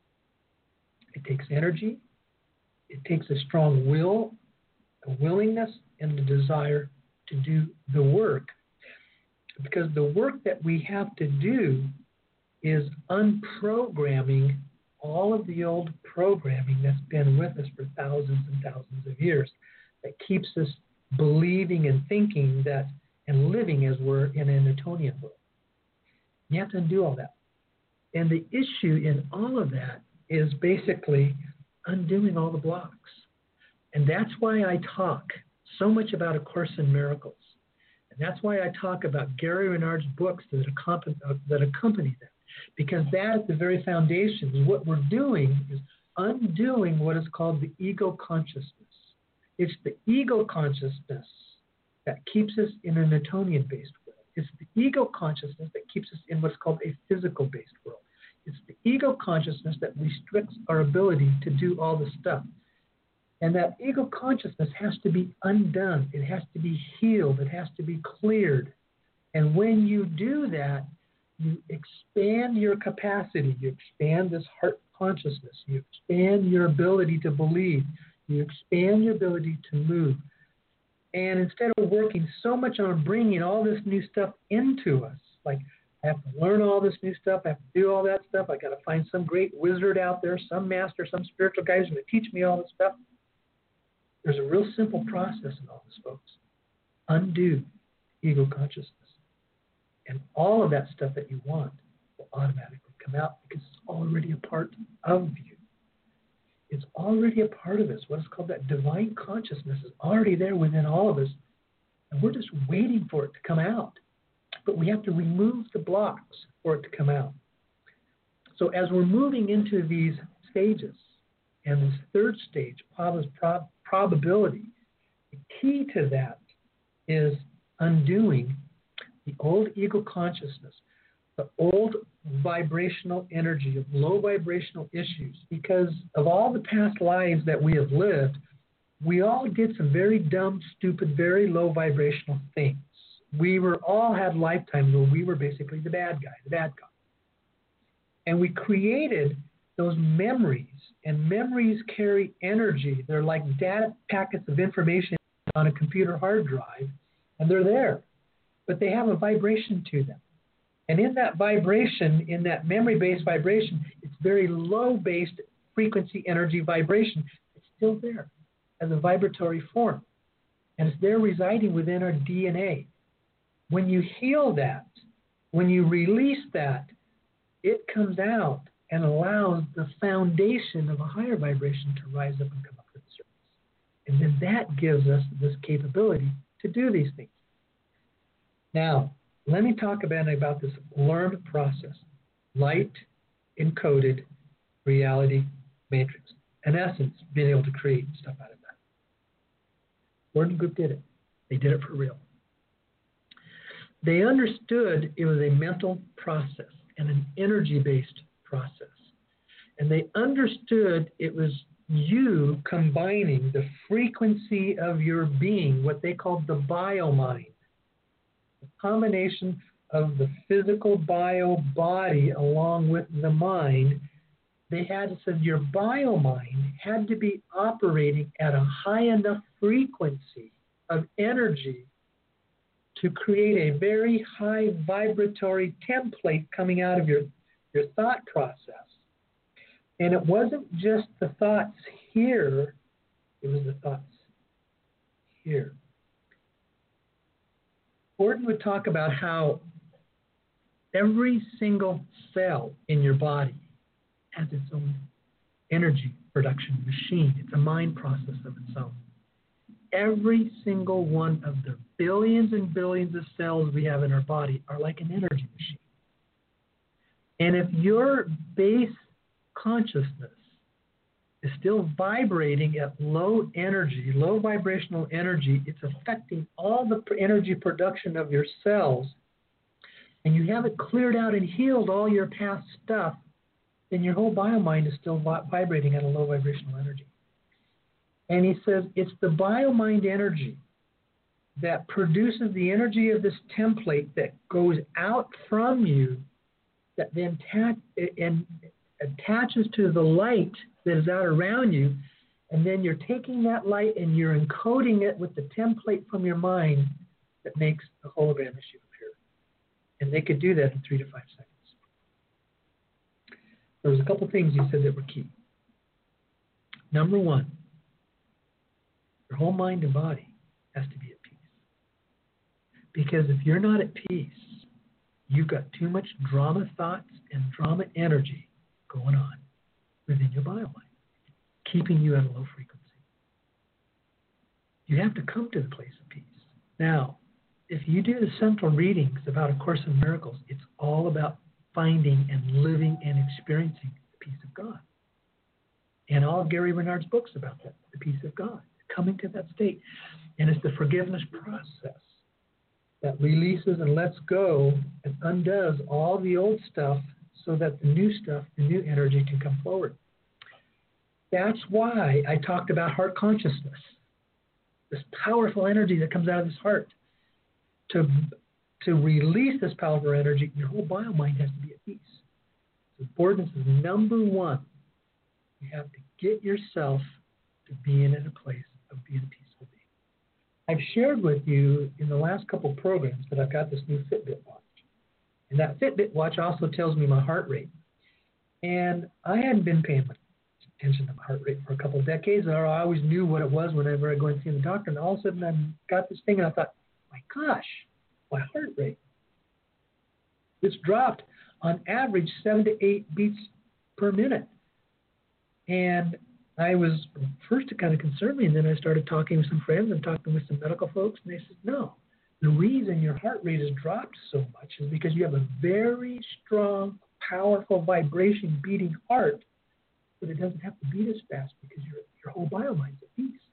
Speaker 2: It takes energy. It takes a strong will, a willingness, and the desire to do the work. Because the work that we have to do is unprogramming all of the old programming that's been with us for thousands and thousands of years that keeps us believing and thinking that and living as we're in a Newtonian world. You have to undo all that. And the issue in all of that is basically undoing all the blocks. And that's why I talk so much about A Course in Miracles. And that's why I talk about Gary Renard's books that accompany that. Because that is the very foundation. What we're doing is undoing what is called the ego consciousness. It's the ego consciousness that keeps us in a Newtonian-based world. It's the ego consciousness that keeps us in what's called a physical-based world. It's the ego consciousness that restricts our ability to do all the stuff. And that ego consciousness has to be undone. It has to be healed. It has to be cleared. And when you do that, you expand your capacity. You expand this heart consciousness. You expand your ability to believe. You expand your ability to move. And instead of working so much on bringing all this new stuff into us, like I have to learn all this new stuff, I have to do all that stuff, I got to find some great wizard out there, some master, some spiritual guy who's going to teach me all this stuff. There's a real simple process in all this, folks. Undo ego consciousness. And all of that stuff that you want will automatically come out because it's already a part of you. It's already a part of us. What is called that divine consciousness is already there within all of us. And we're just waiting for it to come out. But we have to remove the blocks for it to come out. So as we're moving into these stages, and this third stage, probability, the key to that is undoing the old ego consciousness, the old vibrational energy of low vibrational issues. Because of all the past lives that we have lived, we all did some very dumb, stupid, very low vibrational things. We all had lifetimes where we were basically the bad guy. And we created those memories, and memories carry energy. They're like data packets of information on a computer hard drive, and they're there. But they have a vibration to them. And in that vibration, in that memory-based vibration, it's very low-based frequency energy vibration. It's still there as a vibratory form. And it's there residing within our DNA. When you heal that, when you release that, it comes out and allows the foundation of a higher vibration to rise up and come up to the surface. And then that gives us this capability to do these things. Now, let me talk about this learned process. Light encoded reality matrix. In essence, being able to create stuff out of that. Gordon Group did it. They did it for real. They understood it was a mental process and an energy-based process. And they understood it was you combining the frequency of your being, what they called the bio-mind. The combination of the physical bio body along with the mind, they had said your bio mind had to be operating at a high enough frequency of energy to create a very high vibratory template coming out of your thought process. And it wasn't just the thoughts here, it was the thoughts here. Gordon would talk about how every single cell in your body has its own energy production machine. It's a mind process of its own. Every single one of the billions and billions of cells we have in our body are like an energy machine. And if your base consciousness is still vibrating at low energy, low vibrational energy, it's affecting all the energy production of your cells, and you haven't cleared out and healed all your past stuff, then your whole bio-mind is still vibrating at a low vibrational energy. And he says it's the bio-mind energy that produces the energy of this template that goes out from you that then attaches to the light that is out around you, and then you're taking that light and you're encoding it with the template from your mind that makes the hologram issue appear. And they could do that in 3 to 5 seconds. There was a couple things he said that were key. Number one, your whole mind and body has to be at peace. Because if you're not at peace, you've got too much drama thoughts and drama energy going on within your bio-mind, keeping you at a low frequency. You have to come to the place of peace. Now, if you do the central readings about A Course in Miracles, it's all about finding and living and experiencing the peace of God. And all of Gary Renard's books about that, the peace of God, coming to that state. And it's the forgiveness process that releases and lets go and undoes all the old stuff so that the new stuff, the new energy can come forward. That's why I talked about heart consciousness, this powerful energy that comes out of this heart. To release this powerful energy, your whole bio-mind has to be at peace. So importance is number one. You have to get yourself to being in a place of being a peaceful being. I've shared with you in the last couple programs that I've got this new Fitbit watch. And that Fitbit watch also tells me my heart rate. And I hadn't been paying much attention to my heart rate for a couple of decades. Or I always knew what it was whenever I go and see the doctor. And all of a sudden I got this thing and I thought, my gosh, my heart rate. It's dropped on average 7 to 8 beats per minute. And I was first to kind of concern me, and then I started talking with some friends and talking with some medical folks, and they said, no, the reason your heart rate has dropped so much is because you have a very strong, powerful vibration beating heart, but it doesn't have to beat as fast because your whole biomind's at peace.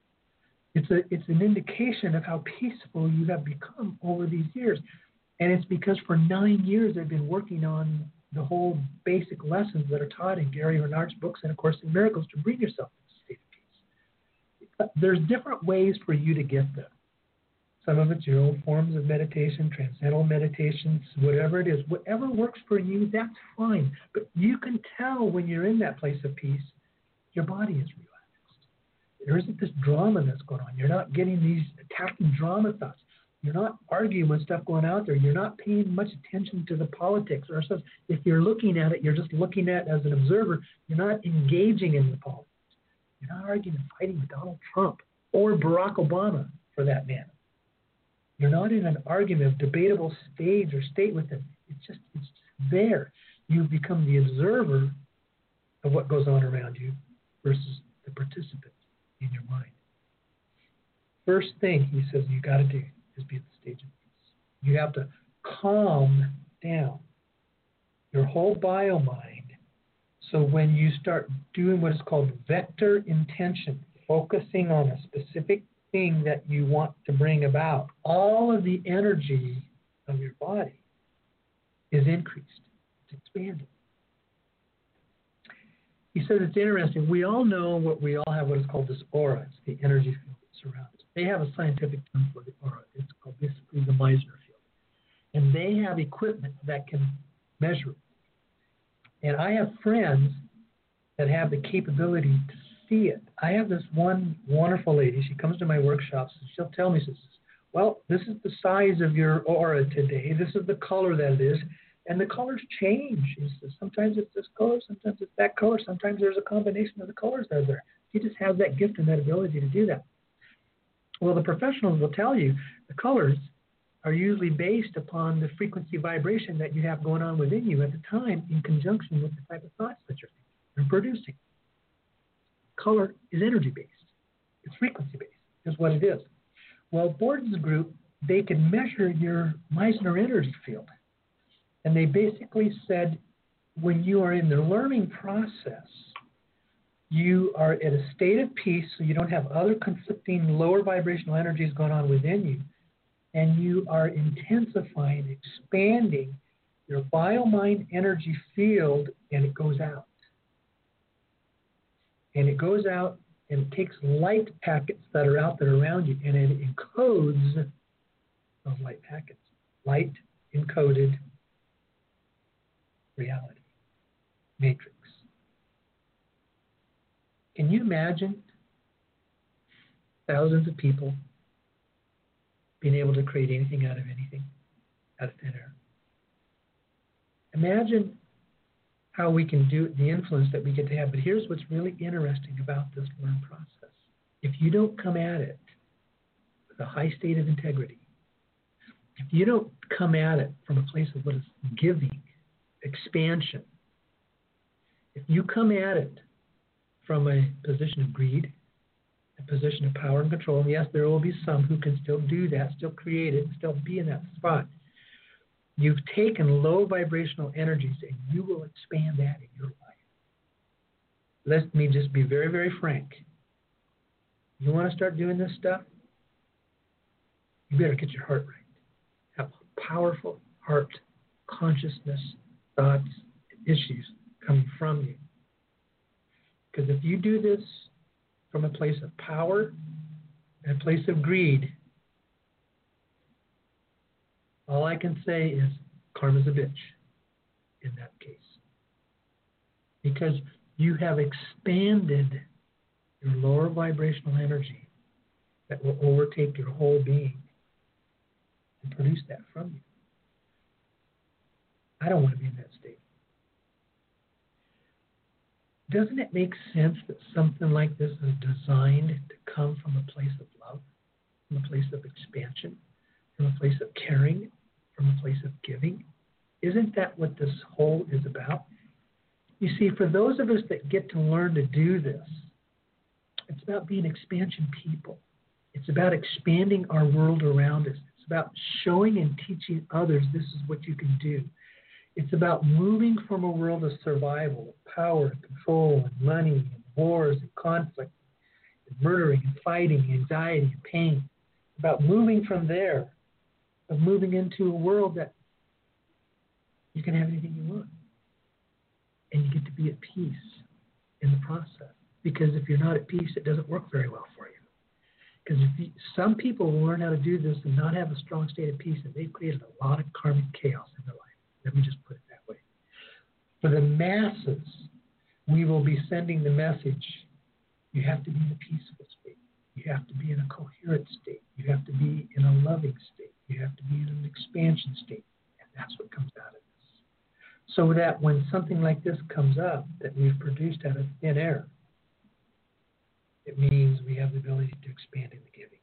Speaker 2: It's an indication of how peaceful you have become over these years. And it's because for 9 years I've been working on the whole basic lessons that are taught in Gary Renard's books and, of course, in Miracles to bring yourself to a state of peace. There's different ways for you to get there. Some of it's your own forms of meditation, transcendental meditations, whatever it is. Whatever works for you, that's fine. But you can tell when you're in that place of peace, your body is relaxed. There isn't this drama that's going on. You're not getting these attacking drama thoughts. You're not arguing with stuff going out there. You're not paying much attention to the politics or stuff. If you're looking at it, you're just looking at it as an observer. You're not engaging in the politics. You're not arguing and fighting with Donald Trump or Barack Obama, for that matter. You're not in an argument of debatable stage or state with them. It's just there. You've become the observer of what goes on around you versus the participant in your mind. First thing he says you got to do is be at the stage of peace. You have to calm down your whole biominde. So when you start doing what is called vector intention, focusing on a specific thing that you want to bring about, all of the energy of your body is increased. It's expanded. He says it's interesting. We all know we all have what is called this aura. It's the energy field that surrounds us. They have a scientific term for the aura. It's called basically the Meissner field. And they have equipment that can measure it. And I have friends that have the capability to see it. I have this one wonderful lady. She comes to my workshops and she'll tell me, she says, well, this is the size of your aura today. This is the color that it is. And the colors change. She says, sometimes it's this color, sometimes it's that color, sometimes there's a combination of the colors that are there. She just has that gift and that ability to do that. Well, the professionals will tell you the colors are usually based upon the frequency vibration that you have going on within you at the time in conjunction with the type of thoughts that you're thinking and producing. Color is energy-based. It's frequency-based is what it is. Well, Borden's group, they can measure your Meissner energy field. And they basically said when you are in the learning process, you are at a state of peace, so you don't have other conflicting lower vibrational energies going on within you. And you are intensifying, expanding your bio-mind energy field, and it goes out. And it goes out and it takes light packets that are out there around you, and it encodes those light packets. Light encoded reality, matrix. Can you imagine thousands of people being able to create anything out of anything, out of thin air? Imagine how we can do it, the influence that we get to have. But here's what's really interesting about this learning process. If you don't come at it with a high state of integrity, if you don't come at it from a place of what is giving, expansion, if you come at it from a position of greed, a position of power and control, and yes, there will be some who can still do that, still create it, still be in that spot. You've taken low vibrational energies and you will expand that in your life. Let me just be very, very frank. You want to start doing this stuff? You better get your heart right. Have a powerful heart, consciousness, thoughts, issues coming from you. Because if you do this from a place of power and a place of greed, all I can say is karma's a bitch in that case. Because you have expanded your lower vibrational energy that will overtake your whole being and produce that from you. I don't want to be in that state. Doesn't it make sense that something like this is designed to come from a place of love, from a place of expansion, from a place of caring, from a place of giving? Isn't that what this whole is about? You see, for those of us that get to learn to do this, it's about being expansion people. It's about expanding our world around us. It's about showing and teaching others this is what you can do. It's about moving from a world of survival, power, control, and money, and wars, and conflict, and murdering, and fighting, anxiety, and pain. It's about moving from there, of moving into a world that you can have anything you want. And you get to be at peace in the process. Because if you're not at peace, it doesn't work very well for you. Because some people will learn how to do this and not have a strong state of peace, and they've created a lot of karmic chaos in their life. Let me just put it that way. For the masses, we will be sending the message, you have to be in a peaceful state. You have to be in a coherent state. You have to be in a loving state. You have to be in an expansion state. And that's what comes out of this. So that when something like this comes up that we've produced out of thin air, it means we have the ability to expand in the giving.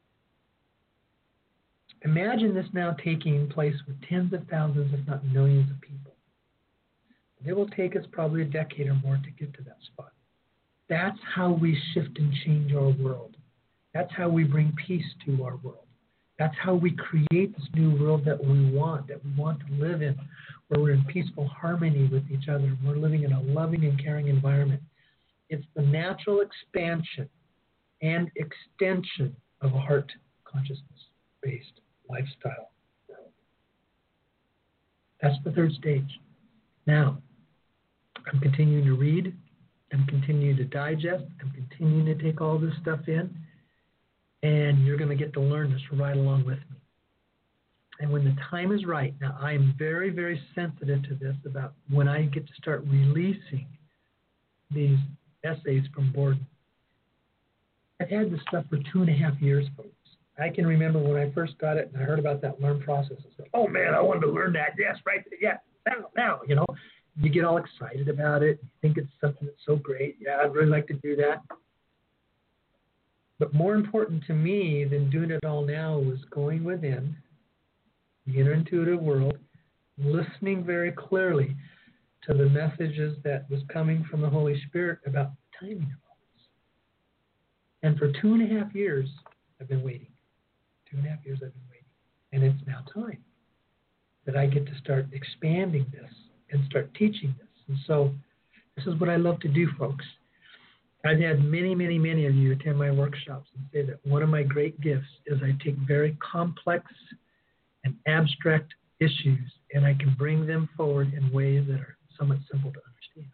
Speaker 2: Imagine this now taking place with tens of thousands, if not millions of people. It will take us probably a decade or more to get to that spot. That's how we shift and change our world. That's how we bring peace to our world. That's how we create this new world that we want to live in, where we're in peaceful harmony with each other. We're living in a loving and caring environment. It's the natural expansion and extension of a heart consciousness-based lifestyle world. That's the third stage. Now, I'm continuing to read. I'm continuing to digest. I'm continuing to take all this stuff in. And you're going to get to learn this right along with me. And when the time is right, now I am very, very sensitive to this about when I get to start releasing these essays from Borden. I've had this stuff for 2.5 years, folks. I can remember when I first got it and I heard about that learn process. I said, oh man, I wanted to learn that. Yes, right. Yeah, now, you know. You get all excited about it. You think it's something that's so great. Yeah, I'd really like to do that. But more important to me than doing it all now was going within the inner intuitive world, listening very clearly to the messages that was coming from the Holy Spirit about the timing of all this. And for 2.5 years, I've been waiting. 2.5 years I've been waiting. And it's now time that I get to start expanding this and start teaching this. And so this is what I love to do, folks. I've had many, many, many of you attend my workshops and say that one of my great gifts is I take very complex and abstract issues and I can bring them forward in ways that are somewhat simple to understand.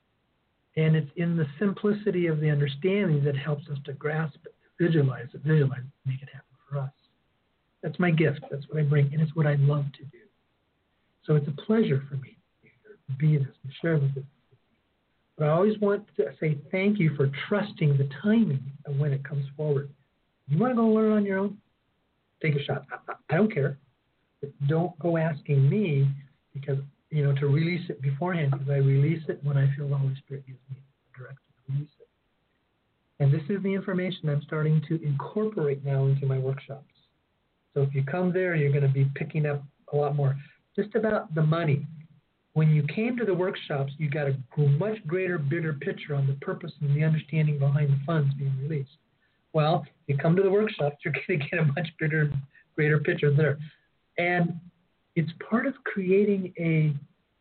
Speaker 2: And it's in the simplicity of the understanding that helps us to grasp it, visualize it, make it happen for us. That's my gift. That's what I bring, and it's what I love to do. So it's a pleasure for me to be this and share with you. But I always want to say thank you for trusting the timing of when it comes forward. You want to go learn on your own? Take a shot. I don't care. But don't go asking me because, to release it beforehand, because I release it when I feel the Holy Spirit gives me the direction to release it. And this is the information I'm starting to incorporate now into my workshops. So if you come there, you're going to be picking up a lot more. Just about the money. When you came to the workshops, you got a much greater, bigger picture on the purpose and the understanding behind the funds being released. Well, if you come to the workshops, you're going to get a much bigger, greater picture there. And it's part of creating a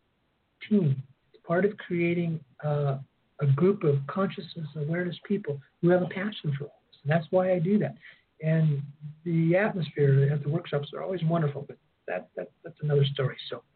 Speaker 2: team. It's part of creating a group of consciousness, awareness people who have a passion for all this. And that's why I do that. And the atmosphere at the workshops are always wonderful, but that's another story.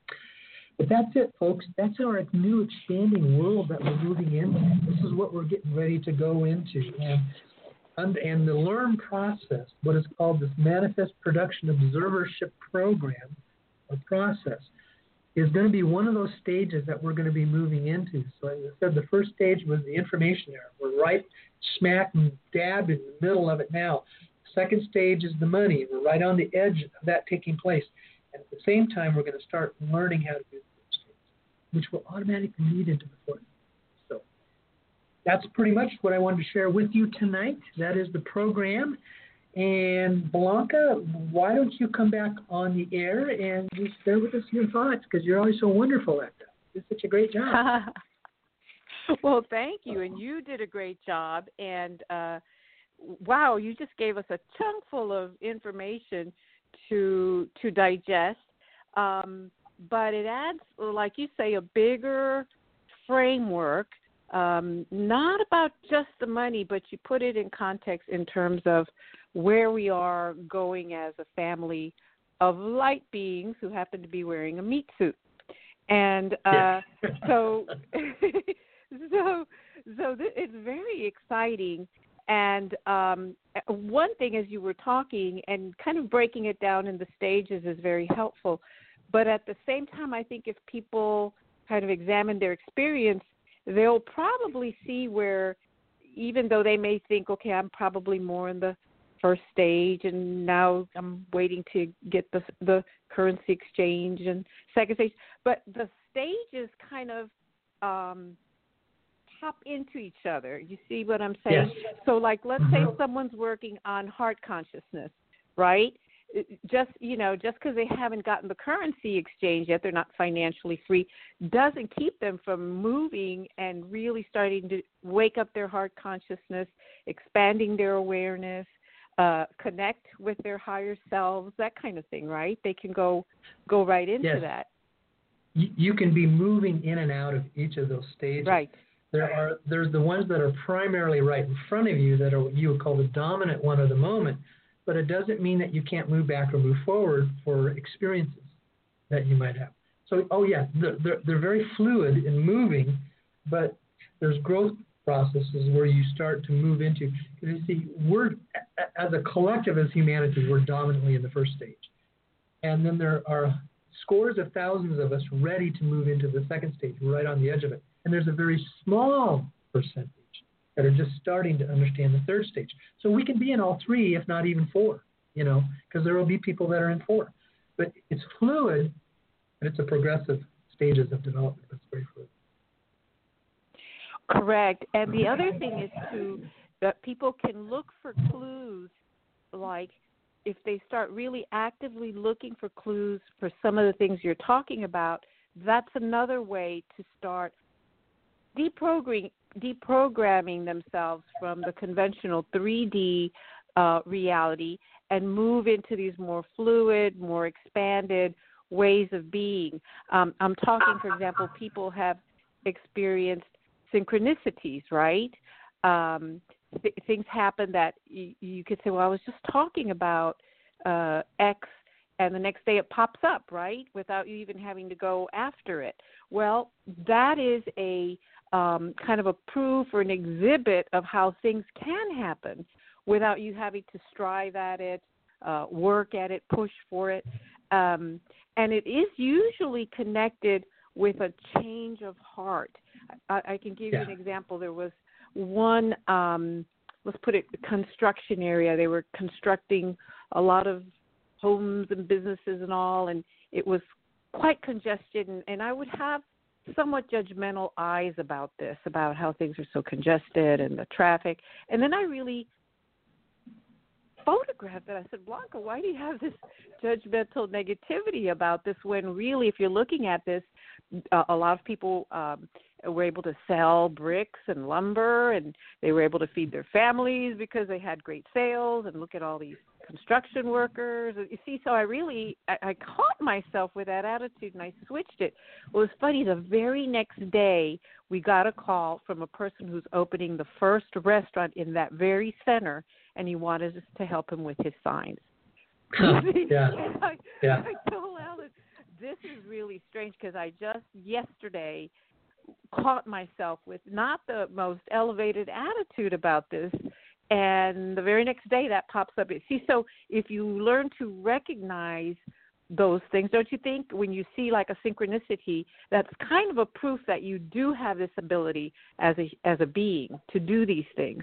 Speaker 2: But that's it, folks. That's our new expanding world that we're moving into. This is what we're getting ready to go into. And the learn process, what is called this Manifest Production Observership Program or process, is going to be one of those stages that we're going to be moving into. So as I said, the first stage was the information era. We're right smack dab in the middle of it now. The second stage is the money. We're right on the edge of that taking place. And at the same time, we're going to start learning how to do the third stage, which will automatically lead into the fourth. So that's pretty much what I wanted to share with you tonight. That is the program. And Blanca, why don't you come back on the air and just share with us your thoughts, because you're always so wonderful at that. You did such a great job.
Speaker 3: Well, thank you, and you did a great job. And wow, you just gave us a chunk full of information to digest. But it adds, like you say, a bigger framework. Not about just the money, but you put it in context in terms of where we are going as a family of light beings who happen to be wearing a meat suit. And so it's very exciting. And one thing, as you were talking and kind of breaking it down in the stages, is very helpful. But at the same time, I think if people kind of examine their experience, they'll probably see where, even though they may think, okay, I'm probably more in the first stage, and now I'm waiting to get the currency exchange and second stage, but the stages kind of pop into each other. You see what I'm saying?
Speaker 2: Yes.
Speaker 3: So, like, let's say someone's working on heart consciousness, right? Just because they haven't gotten the currency exchange yet, they're not financially free, doesn't keep them from moving and really starting to wake up their heart consciousness, expanding their awareness, connect with their higher selves, that kind of thing, right? They can go right into that.
Speaker 2: You can be moving in and out of each of those stages.
Speaker 3: Right.
Speaker 2: There's the ones that are primarily right in front of you that are what you would call the dominant one of the moment, but it doesn't mean that you can't move back or move forward for experiences that you might have. So, they're very fluid and moving, but there's growth processes where you start to move into. You see, we're, as a collective, as humanity, we're dominantly in the first stage. And then there are scores of thousands of us ready to move into the second stage. We're right on the edge of it. And there's a very small percentage that are just starting to understand the third stage. So we can be in all three, if not even four, because there will be people that are in four. But it's fluid, and it's a progressive stages of development. It's very fluid.
Speaker 3: Correct. And the other thing is, that people can look for clues, like if they start really actively looking for clues for some of the things you're talking about, that's another way to start deprogramming themselves from the conventional 3D reality and move into these more fluid, more expanded ways of being. I'm talking, for example, people have experienced synchronicities, right? Things happen that you could say, well, I was just talking about X, and the next day it pops up, right, without you even having to go after it. Well, that is a kind of a proof or an exhibit of how things can happen without you having to strive at it, work at it, push for it. And it is usually connected with a change of heart. I can give you an example. There was one, let's put it, construction area. They were constructing a lot of homes and businesses and all, and it was quite congested. And I would have somewhat judgmental eyes about this, about how things are so congested and the traffic. And then I really photographed it. I said, Blanca, why do you have this judgmental negativity about this when really, if you're looking at this, a lot of people were able to sell bricks and lumber, and they were able to feed their families because they had great sales, and look at all these construction workers. You see, so I caught myself with that attitude, and I switched it. Well, it's funny, the very next day, we got a call from a person who's opening the first restaurant in that very center, and he wanted us to help him with his signs. I told Alan, this is really strange, because I just yesterday caught myself with not the most elevated attitude about this, and the very next day that pops up. See, so if you learn to recognize those things, don't you think? When you see like a synchronicity, that's kind of a proof that you do have this ability as a being to do these things.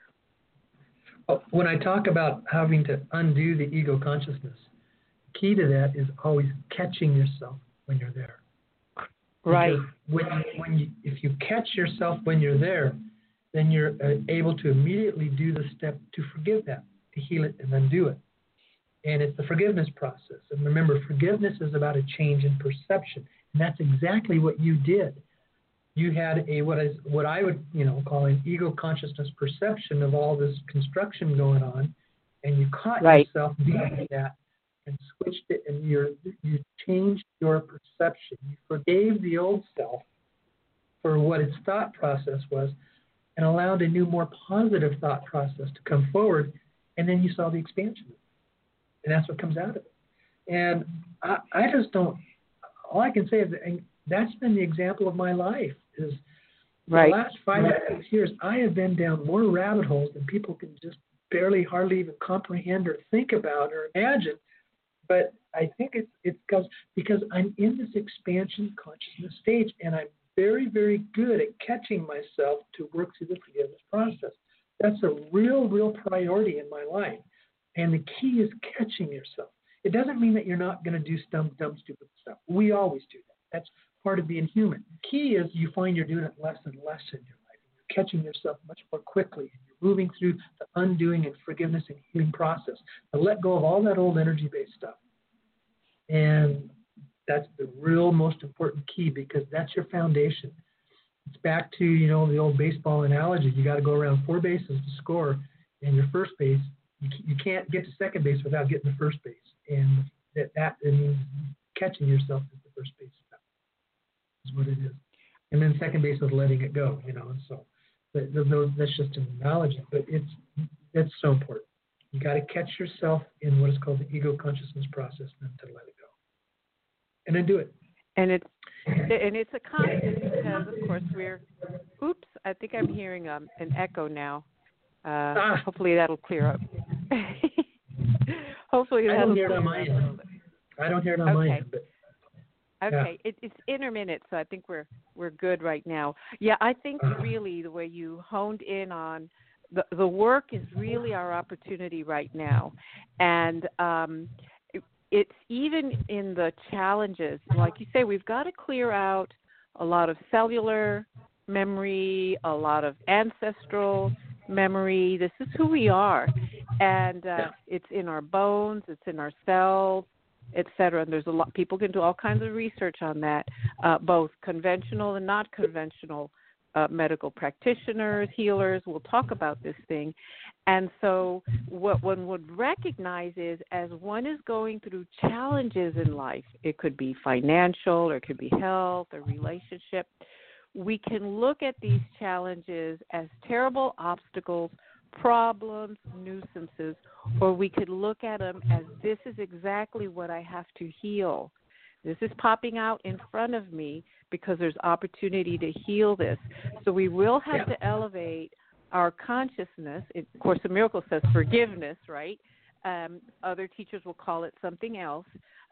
Speaker 2: When I talk about having to undo the ego consciousness, key to that is always catching yourself when you're there.
Speaker 3: Right.
Speaker 2: Because if you catch yourself when you're there, then you're able to immediately do the step to forgive that, to heal it and undo it. And it's the forgiveness process. And remember, forgiveness is about a change in perception. And that's exactly what you did. You had what I would call an ego consciousness perception of all this construction going on, and you caught yourself doing that and switched it, and you changed your perception. You forgave the old self for what its thought process was, and allowed a new, more positive thought process to come forward, and then you saw the expansion. And that's what comes out of it. And I just don't, all I can say is that's been the example of my life. Is the last 5 or 6 years, I have been down more rabbit holes than people can just hardly even comprehend or think about or imagine. But I think it's because I'm in this expansion consciousness stage, and I'm very, very good at catching myself to work through the forgiveness process. That's a real priority in my life. And the key is catching yourself. It doesn't mean that you're not going to do dumb, stupid stuff. We always do that. That's part of being human. The key is you find you're doing it less and less in your life. You're catching yourself much more quickly. And you're moving through the undoing and forgiveness and healing process. To let go of all that old energy-based stuff. And that's the real most important key, because that's your foundation. It's back to, the old baseball analogy. You got to go around 4 bases to score, and your first base, you can't get to second base without getting to first base. And that means catching yourself at the first base step is what it is. And then second base is letting it go, and so that's just an analogy, but it's so important. You got to catch yourself in what is called the ego consciousness process, and then to let it go. And then do it. And
Speaker 3: it's a constant because, of course, I think I'm hearing an echo now. Hopefully that'll clear up. Hopefully that'll clear up.
Speaker 2: I don't hear it on my end. But,
Speaker 3: okay, it's intermittent, so I think we're good right now. Yeah, I think really the way you honed in on the work is really our opportunity right now, and it's even in the challenges. Like you say, we've got to clear out a lot of cellular memory, a lot of ancestral memory. This is who we are, and it's in our bones, it's in our cells, etc. And there's a lot. People can do all kinds of research on that, both conventional and not conventional medical practitioners, healers will talk about this thing. And so what one would recognize is as one is going through challenges in life, it could be financial or it could be health or relationship, we can look at these challenges as terrible obstacles, problems, nuisances, or we could look at them as this is exactly what I have to heal. This is popping out in front of me because there's opportunity to heal this. So we will have to elevate our consciousness. Course in Miracles says forgiveness, right? Other teachers will call it something else.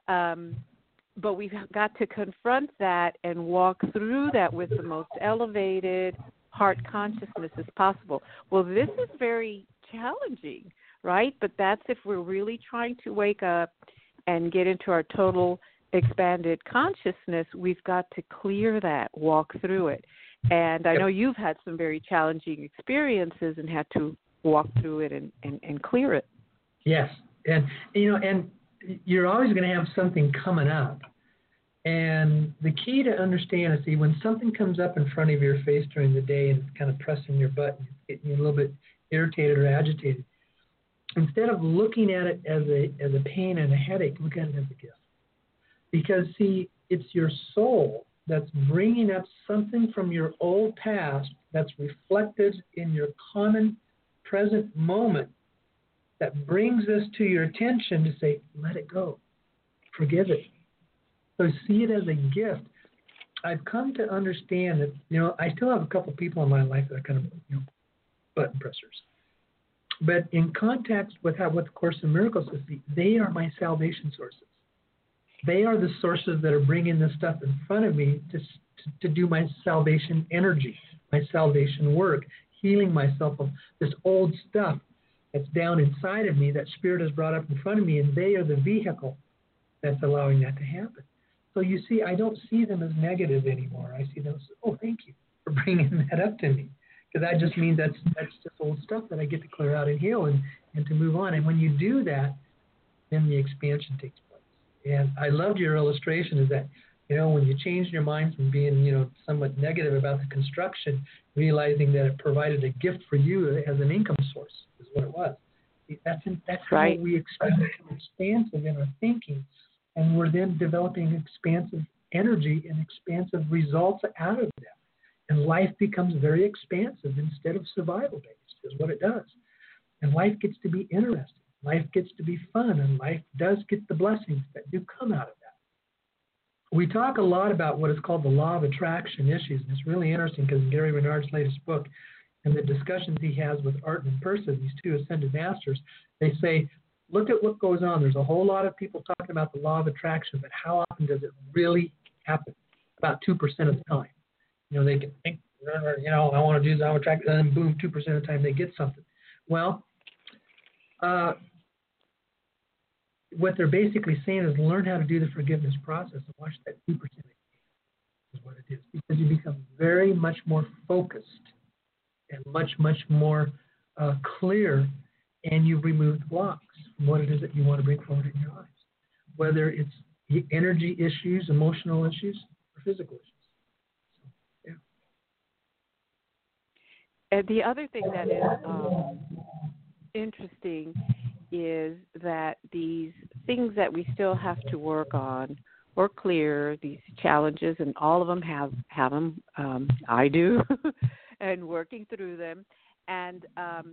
Speaker 3: But we've got to confront that and walk through that with the most elevated heart consciousness as possible. Well, this is very challenging, right? But that's if we're really trying to wake up and get into our total expanded consciousness, we've got to clear that, walk through it. And I know you've had some very challenging experiences and had to walk through it and clear it.
Speaker 2: Yes. And, and you're always going to have something coming up. And the key to understand is, when something comes up in front of your face during the day and it's kind of pressing your butt and getting you a little bit irritated or agitated, instead of looking at it as a pain and a headache, look at it as a gift. Because, see, it's your soul that's bringing up something from your old past that's reflected in your common present moment that brings this to your attention to say, let it go, forgive it. So see it as a gift. I've come to understand that, I still have a couple people in my life that are kind of, button pressers. But in context with what the Course in Miracles says, they are my salvation sources. They are the sources that are bringing this stuff in front of me to do my salvation energy, my salvation work, healing myself of this old stuff that's down inside of me that Spirit has brought up in front of me, and they are the vehicle that's allowing that to happen. So you see, I don't see them as negative anymore. I see them as, oh, thank you for bringing that up to me. Because that just means that's just old stuff that I get to clear out and heal and to move on. And when you do that, then the expansion takes place. And I loved your illustration is that, when you change your mind from being, somewhat negative about the construction, realizing that it provided a gift for you as an income source is what it was. That's
Speaker 3: right.
Speaker 2: How we expand expansive in our thinking. And we're then developing expansive energy and expansive results out of that. And life becomes very expansive instead of survival-based is what it does. And life gets to be interesting. Life gets to be fun. And life does get the blessings that do come out of that. We talk a lot about what is called the law of attraction issues. And it's really interesting because in Gary Renard's latest book and the discussions he has with Art and Persa, these two ascended masters, they say, look at what goes on. There's a whole lot of people talking about the law of attraction, but how often does it really happen? About 2% of the time. They can think, I want to do this, I want to attract, and then boom, 2% of the time they get something. Well, what they're basically saying is learn how to do the forgiveness process and watch that 2% is what it is. Because you become very much more focused and much, much more clear, and you remove the blocks from what it is that you want to bring forward in your lives, whether it's the energy issues, emotional issues, or physical issues. So, yeah.
Speaker 3: And the other thing that is interesting is that these things that we still have to work on or clear, these challenges, and all of them have them. I do, and working through them. And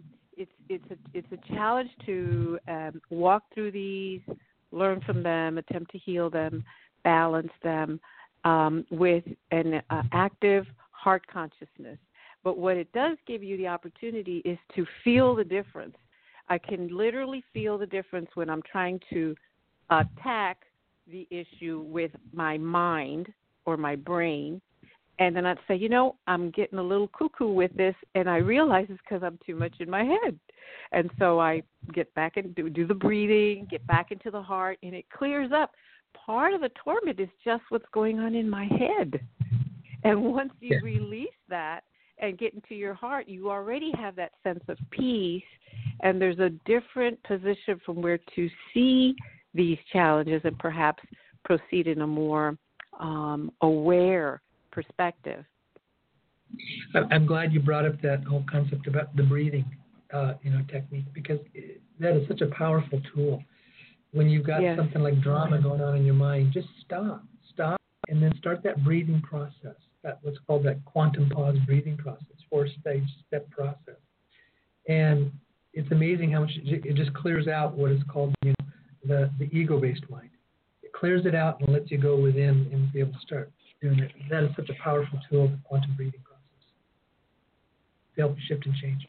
Speaker 3: it's a challenge to walk through these, learn from them, attempt to heal them, balance them with an active heart consciousness. But what it does give you the opportunity is to feel the difference. I can literally feel the difference when I'm trying to attack the issue with my mind or my brain. And then I'd say, I'm getting a little cuckoo with this, and I realize it's because I'm too much in my head. And so I get back and do the breathing, get back into the heart, and it clears up. Part of the torment is just what's going on in my head. And once you release that and get into your heart, you already have that sense of peace, and there's a different position from where to see these challenges and perhaps proceed in a more aware perspective.
Speaker 2: I'm glad you brought up that whole concept about the breathing, technique, because that is such a powerful tool. When you've got something like drama going on in your mind, just stop, and then start that breathing process. That what's called that quantum pause breathing process, 4-stage step process. And it's amazing how much it just clears out what is called the ego-based mind. It clears it out and lets you go within and be able to start doing it. That is such a powerful tool, the quantum breathing process, to help shift and change.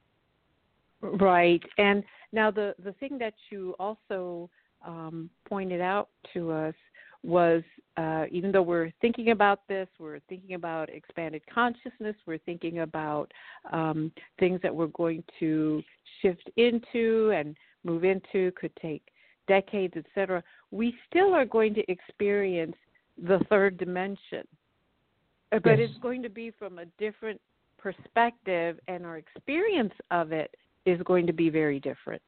Speaker 3: Right. And now the thing that you also pointed out to us was even though we're thinking about this, we're thinking about expanded consciousness, we're thinking about things that we're going to shift into and move into, could take decades, etc., we still are going to experience the third dimension. But it's going to be from a different perspective, and our experience of it is going to be very different.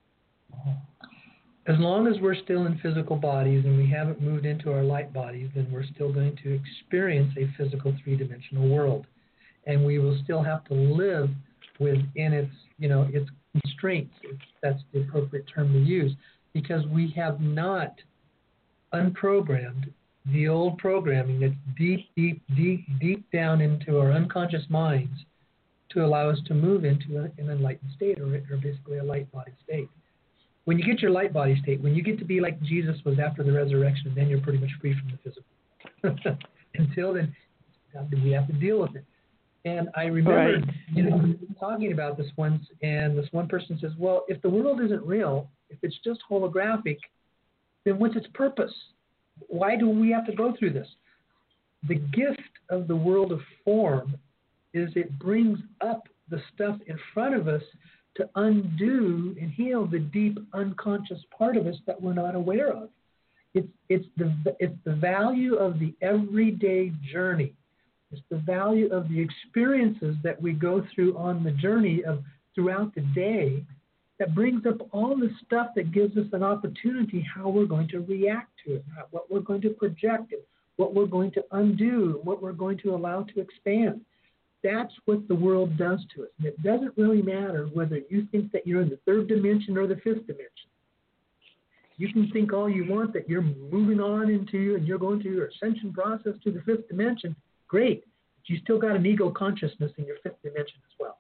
Speaker 2: As long as we're still in physical bodies and we haven't moved into our light bodies, then we're still going to experience a physical three-dimensional world. And we will still have to live within its, its constraints, if that's the appropriate term to use, because we have not unprogrammed the old programming that's deep down into our unconscious minds to allow us to move into an enlightened state or basically a light body state. When you get your light body state, when you get to be like Jesus was after the resurrection, then you're pretty much free from the physical. Until then, we have to deal with it. And I remember talking about this once, and this one person says, well, if the world isn't real, if it's just holographic, then what's its purpose? why do we have to go through this? The gift of the world of form is it brings up the stuff in front of us to undo and heal the deep unconscious part of us that we're not aware of. It's the value of the everyday journey. It's the value of the experiences that we go through on the journey of throughout the day that brings up all the stuff that gives us an opportunity how we're going to react to it, what we're going to project it, what we're going to undo, what we're going to allow to expand. That's what the world does to us. And it doesn't really matter whether you think that you're in the third dimension or the fifth dimension. You can think all you want that you're moving on into and you're going through your ascension process to the fifth dimension. Great. But you still got an ego consciousness in your fifth dimension as well.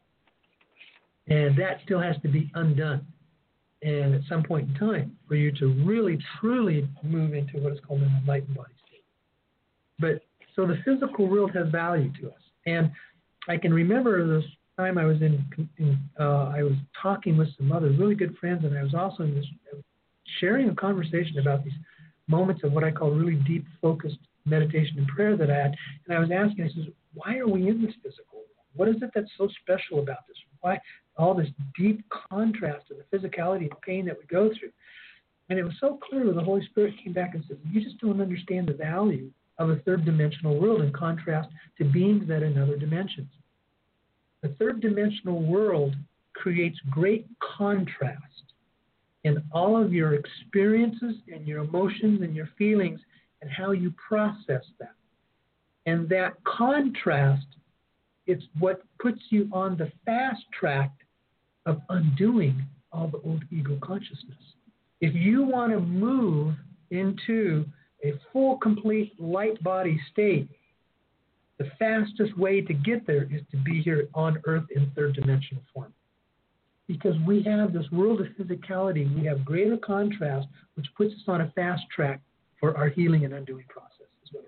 Speaker 2: And that still has to be undone. And at some point in time, for you to really, truly move into what is called an enlightened body state. But so the physical world has value to us. And I can remember this time I was I was talking with some other really good friends, and I was also sharing a conversation about these moments of what I call really deep, focused meditation and prayer that I had. And I was asking, I says, why are we in this physical world? What is it that's so special about this? Why all this deep contrast of the physicality and pain that we go through? And it was so clear when the Holy Spirit came back and said, you just don't understand the value of a third dimensional world in contrast to beings that are in other dimensions. The third dimensional world creates great contrast in all of your experiences and your emotions and your feelings and how you process them. And that contrast, it's what puts you on the fast track of undoing all the old ego consciousness. If you want to move into a full, complete light body state, the fastest way to get there is to be here on Earth in third dimensional form. Because we have this world of physicality, we have greater contrast, which puts us on a fast track for our healing and undoing process, is what it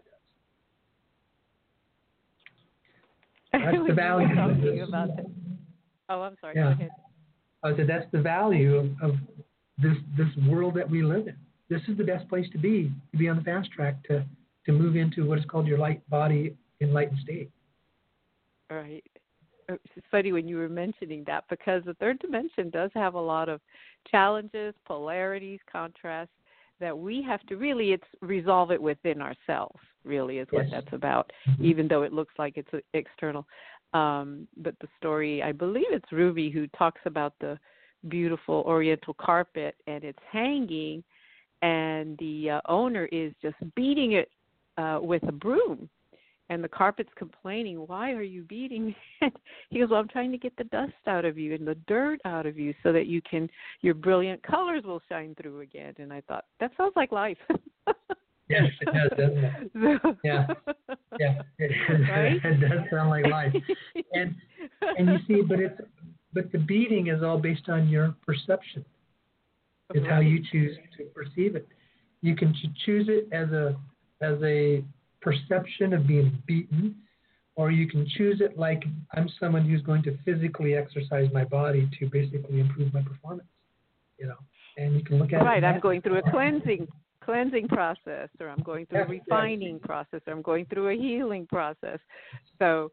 Speaker 2: does. That's the value of this.
Speaker 3: About that. Oh, I'm sorry.
Speaker 2: Yeah.
Speaker 3: Go ahead.
Speaker 2: I said that's the value of this world that we live in. This is the best place to be on the fast track to move into what is called your light body enlightened state.
Speaker 3: All right. It's funny when you were mentioning that, because the third dimension does have a lot of challenges, polarities, contrasts that we have to really resolve it within ourselves, really, is what that's about, even though it looks like it's external. But the story, I believe it's Ruby who talks about the beautiful oriental carpet, and it's hanging, and the owner is just beating it with a broom. And the carpet's complaining, why are you beating it? He goes, well, I'm trying to get the dust out of you and the dirt out of you so that your brilliant colors will shine through again. And I thought, that sounds like life.
Speaker 2: Yes, it does, doesn't it? Yeah. Right? It does sound like life. And you see, but the beating is all based on your perception. It's how you choose to perceive it. You can choose it as a perception of being beaten, or you can choose it like I'm someone who's going to physically exercise my body to basically improve my performance, and you can look at it.
Speaker 3: Right, I'm going through a cleansing process, or I'm going through a refining process, or I'm going through a healing process. So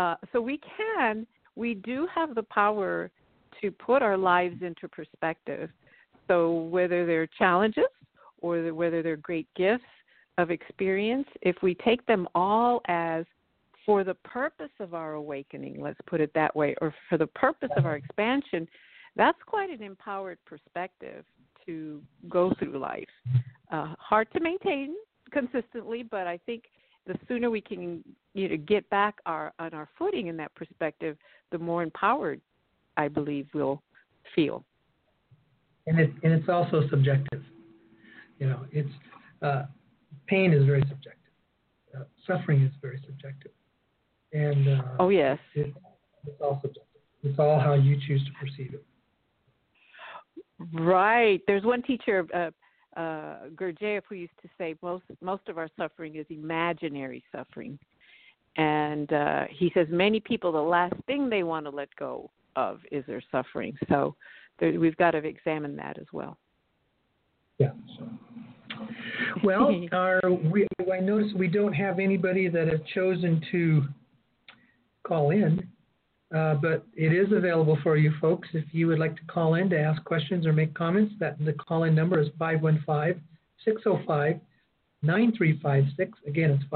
Speaker 3: we do have the power to put our lives into perspective. So whether they're challenges or whether they're great gifts of experience, if we take them all as for the purpose of our awakening, let's put it that way, or for the purpose of our expansion, that's quite an empowered perspective to go through life. Hard to maintain consistently, but I think the sooner we can get back on our footing in that perspective, the more empowered I believe we'll feel.
Speaker 2: And it's also subjective. It's pain is very subjective. Suffering is very subjective. And
Speaker 3: oh, yes.
Speaker 2: It's all subjective. It's all how you choose to perceive it.
Speaker 3: Right. There's one teacher, Gurdjieff, who used to say most of our suffering is imaginary suffering. And he says many people, the last thing they want to let go of is their suffering. So we've got to examine that as well.
Speaker 2: Yeah. Well, I noticed we don't have anybody that have chosen to call in, but it is available for you folks. If you would like to call in to ask questions or make comments, the call-in number is 515-605-9356. Again, it's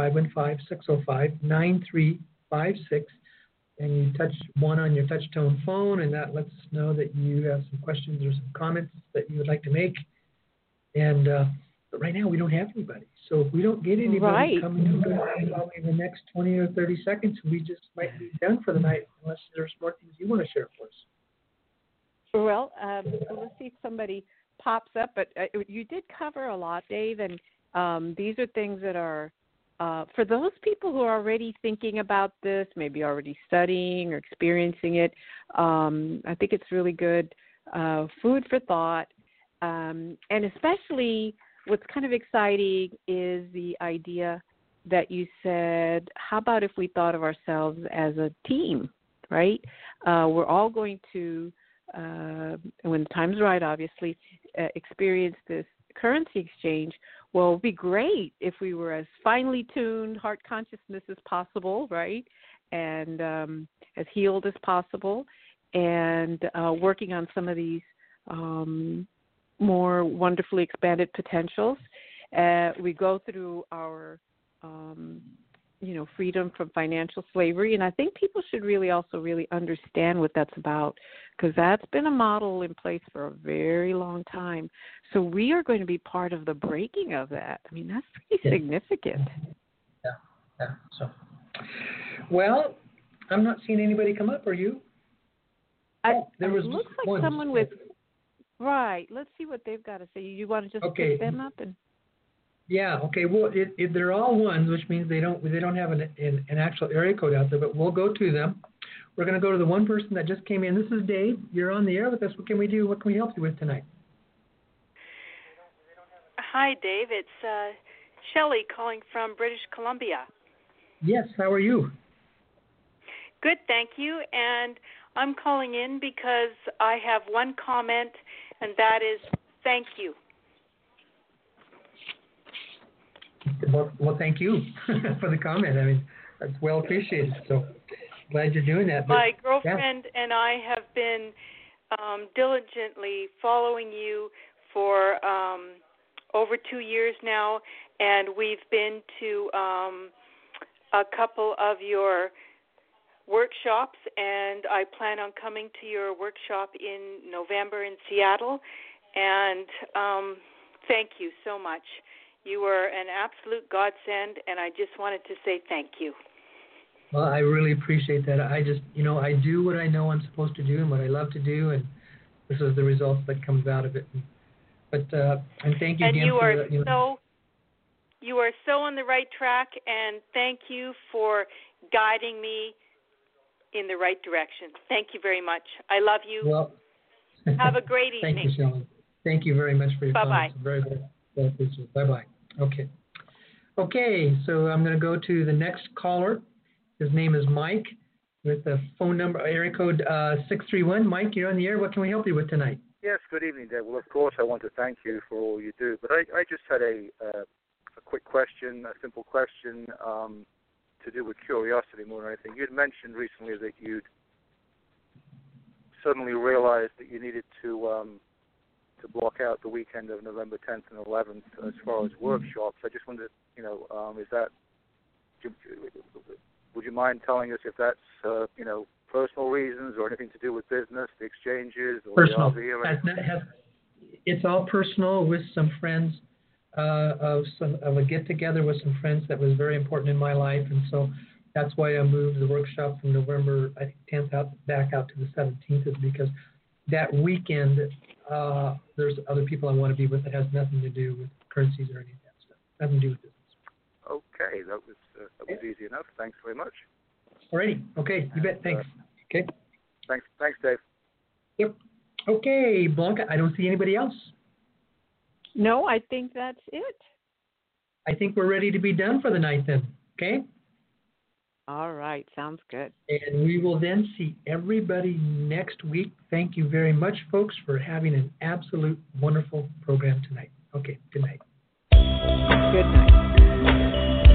Speaker 2: 515-605-9356. And you touch one on your touch-tone phone, and that lets us know that you have some questions or some comments that you would like to make. And but right now we don't have anybody. So if we don't get anybody coming in probably in the next 20 or 30 seconds, we just might be done for the night unless there's more things you want to share for us.
Speaker 3: Well, let's see if somebody pops up. But you did cover a lot, Dave, and these are things that are for those people who are already thinking about this, maybe already studying or experiencing it. I think it's really good food for thought. And especially what's kind of exciting is the idea that you said, how about if we thought of ourselves as a team, right? We're all going to, when the time's right, obviously, experience this currency exchange. Well, it would be great if we were as finely tuned heart consciousness as possible, right? And as healed as possible, and working on some of these more wonderfully expanded potentials. We go through our, freedom from financial slavery, and I think people should really also really understand what that's about, because that's been a model in place for a very long time. So we are going to be part of the breaking of that. I mean, that's pretty significant.
Speaker 2: Yeah. So, well, I'm not seeing anybody come up. Are you?
Speaker 3: There looks like one. Someone with. Right. Let's see what they've got to say. You want to just pick them up and.
Speaker 2: Yeah. Okay. Well, they're all ones, which means they don't have an actual area code out there. But we'll go to them. We're going to go to the one person that just came in. This is Dave. You're on the air with us. What can we do? What can we help you with tonight?
Speaker 4: Hi, Dave. It's Shelley calling from British Columbia.
Speaker 2: Yes. How are you?
Speaker 4: Good, thank you. And I'm calling in because I have one comment, and that is thank you.
Speaker 2: Well, thank you for the comment. I mean, that's well appreciated. So glad you're doing that.
Speaker 4: My girlfriend and I have been diligently following you for over 2 years now, and we've been to a couple of your workshops, and I plan on coming to your workshop in November in Seattle. And thank you so much. You were an absolute godsend, and I just wanted to say thank you.
Speaker 2: Well, I really appreciate that. I just, I do what I know I'm supposed to do and what I love to do, and this is the result that comes out of it. But and thank you
Speaker 4: and
Speaker 2: again
Speaker 4: you
Speaker 2: for
Speaker 4: are you are so on the right track, and thank you for guiding me in the right direction. Thank you very much. I love you.
Speaker 2: Well,
Speaker 4: have a great evening.
Speaker 2: Thank you, Shelley. Thank you very much for your
Speaker 4: comments.
Speaker 2: Bye-bye. Very, very appreciated. Bye-bye. Okay, so I'm going to go to the next caller. His name is Mike with the phone number, area code 631. Mike, you're on the air. What can we help you with tonight?
Speaker 5: Yes, good evening, Dave. Well, of course, I want to thank you for all you do. But I just had a quick question, a simple question to do with curiosity more than anything. You'd mentioned recently that you'd suddenly realized that you needed to block out the weekend of November 10th and 11th as far as workshops. I just wondered, would you mind telling us if that's, personal reasons or anything to do with business, the exchanges, or
Speaker 2: personal.
Speaker 5: the RV?
Speaker 2: It's all personal with some friends, of a get-together with some friends that was very important in my life, and so that's why I moved the workshop from November, I think, 10th back out to the 17th, is because that weekend there's other people I want to be with that has nothing to do with currencies or any of that stuff. Nothing to do with business.
Speaker 5: Okay, that was easy enough. Thanks very much.
Speaker 2: Alrighty. Okay, you bet. Thanks. Okay.
Speaker 5: Thanks, Dave.
Speaker 2: Yep. Okay, Blanca, I don't see anybody else.
Speaker 3: No, I think that's it.
Speaker 2: I think we're ready to be done for the night then. Okay?
Speaker 3: All right. Sounds good.
Speaker 2: And we will then see everybody next week. Thank you very much, folks, for having an absolute wonderful program tonight. Okay, good night.
Speaker 3: Good night.